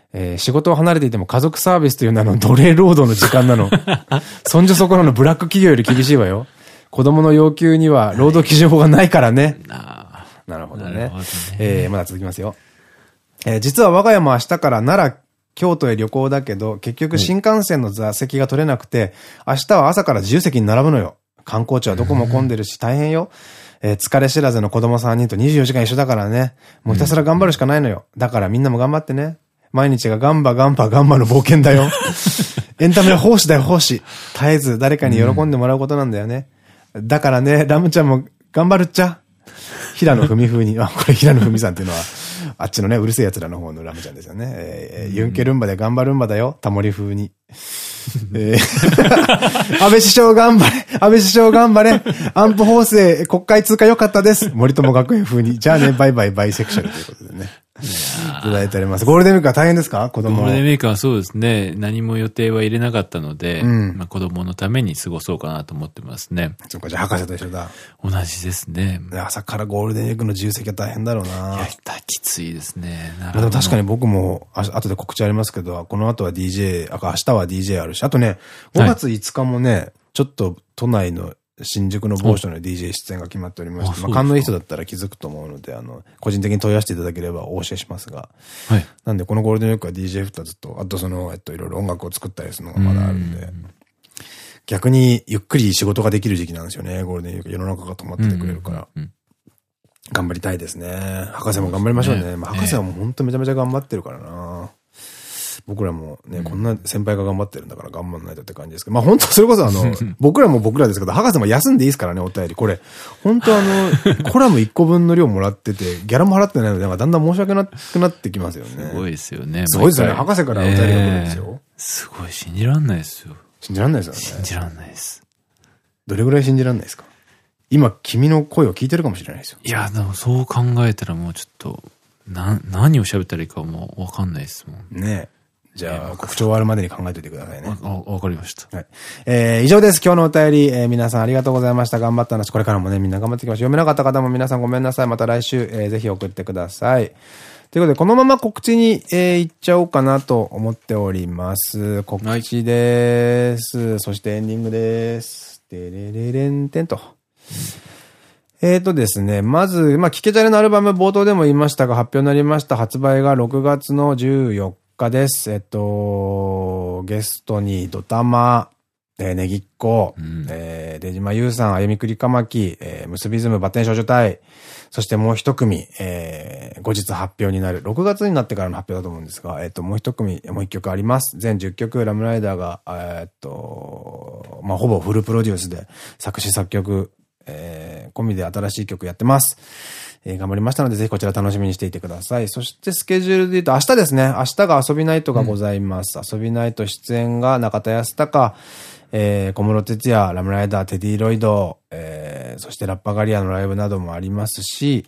えー、仕事を離れていても家族サービスという名の奴隷労働の時間なの。そんじょそこらのブラック企業より厳しいわよ。子供の要求には労働基準法がないからね。はい、なるほどね。えー、まだ続きますよ。えー、実は我が家も明日から奈良、京都へ旅行だけど、結局新幹線の座席が取れなくて、明日は朝から自由席に並ぶのよ。観光地はどこも混んでるし大変よ。えー、疲れ知らずの子供さんにんとにじゅうよじかん一緒だからね。もうひたすら頑張るしかないのよ。だからみんなも頑張ってね。毎日がガンバガンバガンバの冒険だよ。エンタメは奉仕だよ、奉仕。絶えず誰かに喜んでもらうことなんだよね。だからね、ラムちゃんも頑張るっちゃ。平野文風に、あ、これ平野文さんっていうのは、あっちのね、うるせえ奴らの方のラムちゃんですよね。えー、ユンケルンバで頑張るんばだよ、タモリ風に。えー、安倍首相頑張れ安倍首相頑張れ安保法制国会通過良かったです森友学園風に。じゃあね、バイバイバイセクシャルということでね。いただいております。ゴールデンウィークは大変ですか？子供。 ゴールデンウィークはそうですね。何も予定は入れなかったので、うん、まあ子供のために過ごそうかなと思ってますね。 そっか、じゃあ博士と一緒だ。 同じですね。 朝からゴールデンウィークの自由席は大変だろうな。いや、 きついですね。 でも確かに僕も、あ後で告知ありますけど、この後は ディージェー、あ、明日は ディージェー あるし、あとね、ごがついつかもね、はい、ちょっと都内の新宿の某所の ディージェー 出演が決まっておりまして、まあ、勘のいい人だったら気づくと思うので、あの、個人的に問い合わせていただければお教えしますが。はい。なんで、このゴールデンウィークは ディージェー フッタずっと、あとその、えっと、いろいろ音楽を作ったりするのがまだあるんで、ん逆にゆっくり仕事ができる時期なんですよね、ゴールデンウィーク。世の中が止まっててくれるから。頑張りたいですね。博士も頑張りましょうね。まあ、博士はもう本当めちゃめちゃ頑張ってるからな。僕らもね、こんな先輩が頑張ってるんだから頑張んないとって感じですけど、まあ本当それこそあの、僕らも僕らですけど、博士も休んでいいですからね、お便り。これ、本当あの、コラムいっこぶんの量もらってて、ギャラも払ってないので、なんかだんだん申し訳なくなってきますよね。 すごいですよね。 すごいですよね。博士からお便りが来るんですよ。 すごい、信じらんないですよ。 信じらんないですよね。 信じらんないです。 どれぐらい信じらんないですか？今、君の声を聞いてるかもしれないですよ。 いや、でもそう考えたらもうちょっと、な、何を喋ったらいいかもうわかんないですもん。 ねえ。じゃあ、告知終わるまでに考えておいてくださいね。 あ、わかりました。 はい。えー、以上です。今日のお便り、えー、皆さんありがとうございました。頑張った話。これからもね、みんな頑張っていきましょう。読めなかった方も皆さんごめんなさい。また来週、えー、ぜひ送ってください。ということで、このまま告知に、えー、行っちゃおうかなと思っております。告知です。はい、そしてエンディングです。てれれれんてんと。えーとですね、まず、まあ、キケチャレのアルバム冒頭でも言いましたが、発表になりました。発売がろくがつのじゅうよっかです。えっと、ゲストにドタマ、えー、ネギっ子、うん、えー、出島優さん、あゆみくりかまき、えー、ムスビズムバッテン少女隊、そしてもう一組、えー、後日発表になる。ろくがつになってからの発表だと思うんですが、えっと、もう一組、もう一曲あります。全じゅっきょく、ラムライダーが、えー、っと、まあ、ほぼフルプロデュースで作詞作曲、えー、込みで新しい曲やってます。えー、頑張りましたので、ぜひこちら楽しみにしていてください。そしてスケジュールで言うと、明日ですね。明日が遊びナイトがございます。うん、遊びナイト出演が中田康隆、えー、小室哲也、ラムライダー、テディロイド、えー、そしてラッパガリアのライブなどもありますし、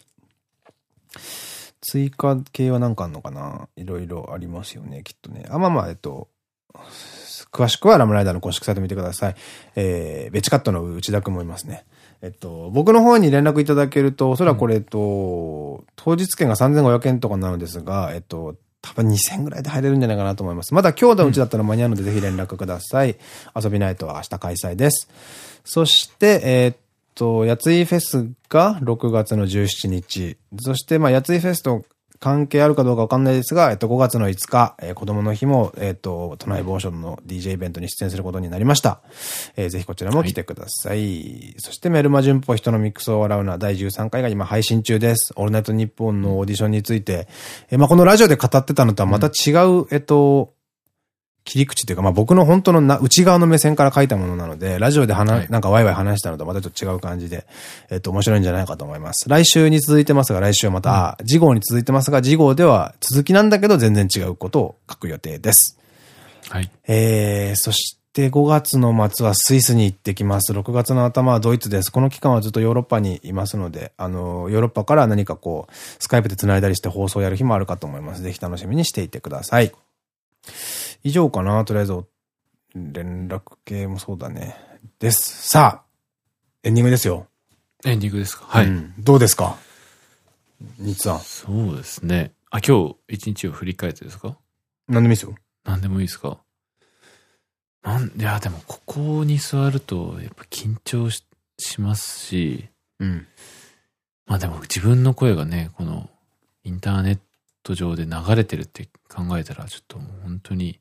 追加系は何かあんのかないろいろありますよね、きっとね。あ、まあまあ、えっと、詳しくはラムライダーの公式サイト見てください。えー、ベチカットの内田くんもいますね。えっと、僕の方に連絡いただけると、おそらくこれ、えっと、当日券がさんぜんごひゃくえんとかなのですが、えっと、多分にせんえんぐらいで入れるんじゃないかなと思います。まだ今日のうちだったら間に合うので、ぜひ連絡ください。遊びナイトは明日開催です。そして、えー、っと、やついフェスがろくがつのじゅうしちにち。そして、まあ、やついフェスと関係あるかどうかわかんないですが、えっと、ごがつのいつか、えー、子供の日も、えっと、都内某所の ディージェー イベントに出演することになりました。えー、ぜひこちらも来てください。はい、そして、メルマ順歩人のミックスを笑うなだいじゅうさんかいが今配信中です。オールナイトニッポンのオーディションについて、えー、まあ、このラジオで語ってたのとはまた違う、うん、えっと、切り口というか、まあ、僕の本当のな内側の目線から書いたものなので、ラジオで話、はい、なんかワイワイ話したのとまたちょっと違う感じで、えっと、面白いんじゃないかと思います。来週に続いてますが、来週はまた、うん、次号に続いてますが、次号では続きなんだけど全然違うことを書く予定です。はい。えー、そしてごがつの末はスイスに行ってきます。ろくがつの頭はドイツです。この期間はずっとヨーロッパにいますので、あの、ヨーロッパから何かこう、スカイプで繋いだりして放送をやる日もあるかと思います。ぜひ楽しみにしていてください。以上かな、とりあえず、連絡系もそうだね。です。さあ、エンディングですよ。 エンディングですか。はい。うん、 どうですかニッツさん。 そうですね。あ、今日一日を振り返ってですか？ 何でもいいですよ。 何でもいいですか。なん、いや、でもここに座ると、やっぱ緊張 し, しますし、 うん。 まあでも自分の声がね、このインターネット上で流れてるって考えたら、ちょっともう本当に、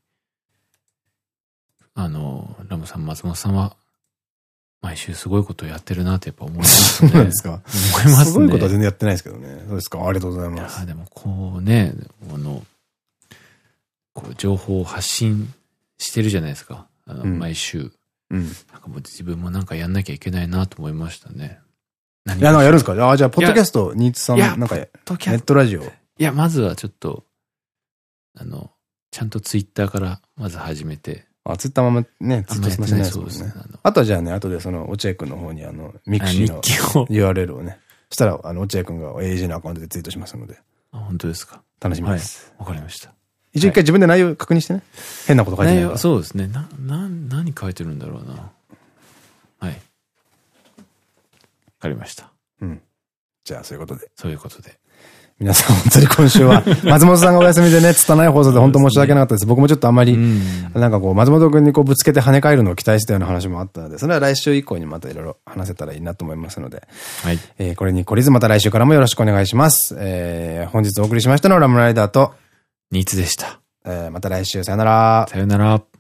あの、ラムさん、松本さんは、毎週すごいことをやってるなってやっぱ思いますね。 そうなんですか。 思いますね。 すごいことは全然やってないですけどね。そうですか。ありがとうございます。 いや、でもこうね、この、こう情報を発信してるじゃないですか。あの、うん、毎週。うん。なんかもう自分もなんかやんなきゃいけないなと思いましたね。 何いや、なんかやるんですか？ああ、じゃあ、ポッドキャスト、ニーツさん、なんか、ネットラジオ。いや、まずはちょっと、あの、ちゃんとツイッターからまず始めて。 あ、ツイッターもね、ずっと済ませないですもんね。あとはじゃあね、後でその、落合くんの方にあの、ミクシーの ユーアールエル をね、したら、あの、落合くんが エージー のアカウントでツイートしますので。 あ、本当ですか。 楽しみです。 わかりました。 一応一回自分で内容確認してね。変なこと書いてないから。 そうですね。な、な、何書いてるんだろうな。はい。わかりました。 うん。じゃあ、そういうことで。 そういうことで。 皆さん本当に今週は、松本さんがお休みでね、つたない放送で本当申し訳なかったです。僕もちょっとあんまり、なんかこう、松本くんにこうぶつけて跳ね返るのを期待したような話もあったので、それは来週以降にまたいろいろ話せたらいいなと思いますので、はい。えー、これに懲りずまた来週からもよろしくお願いします。えー、本日お送りしましたのはラムライダーと、 ニーツでした。 えー、また来週さよなら。 さよなら。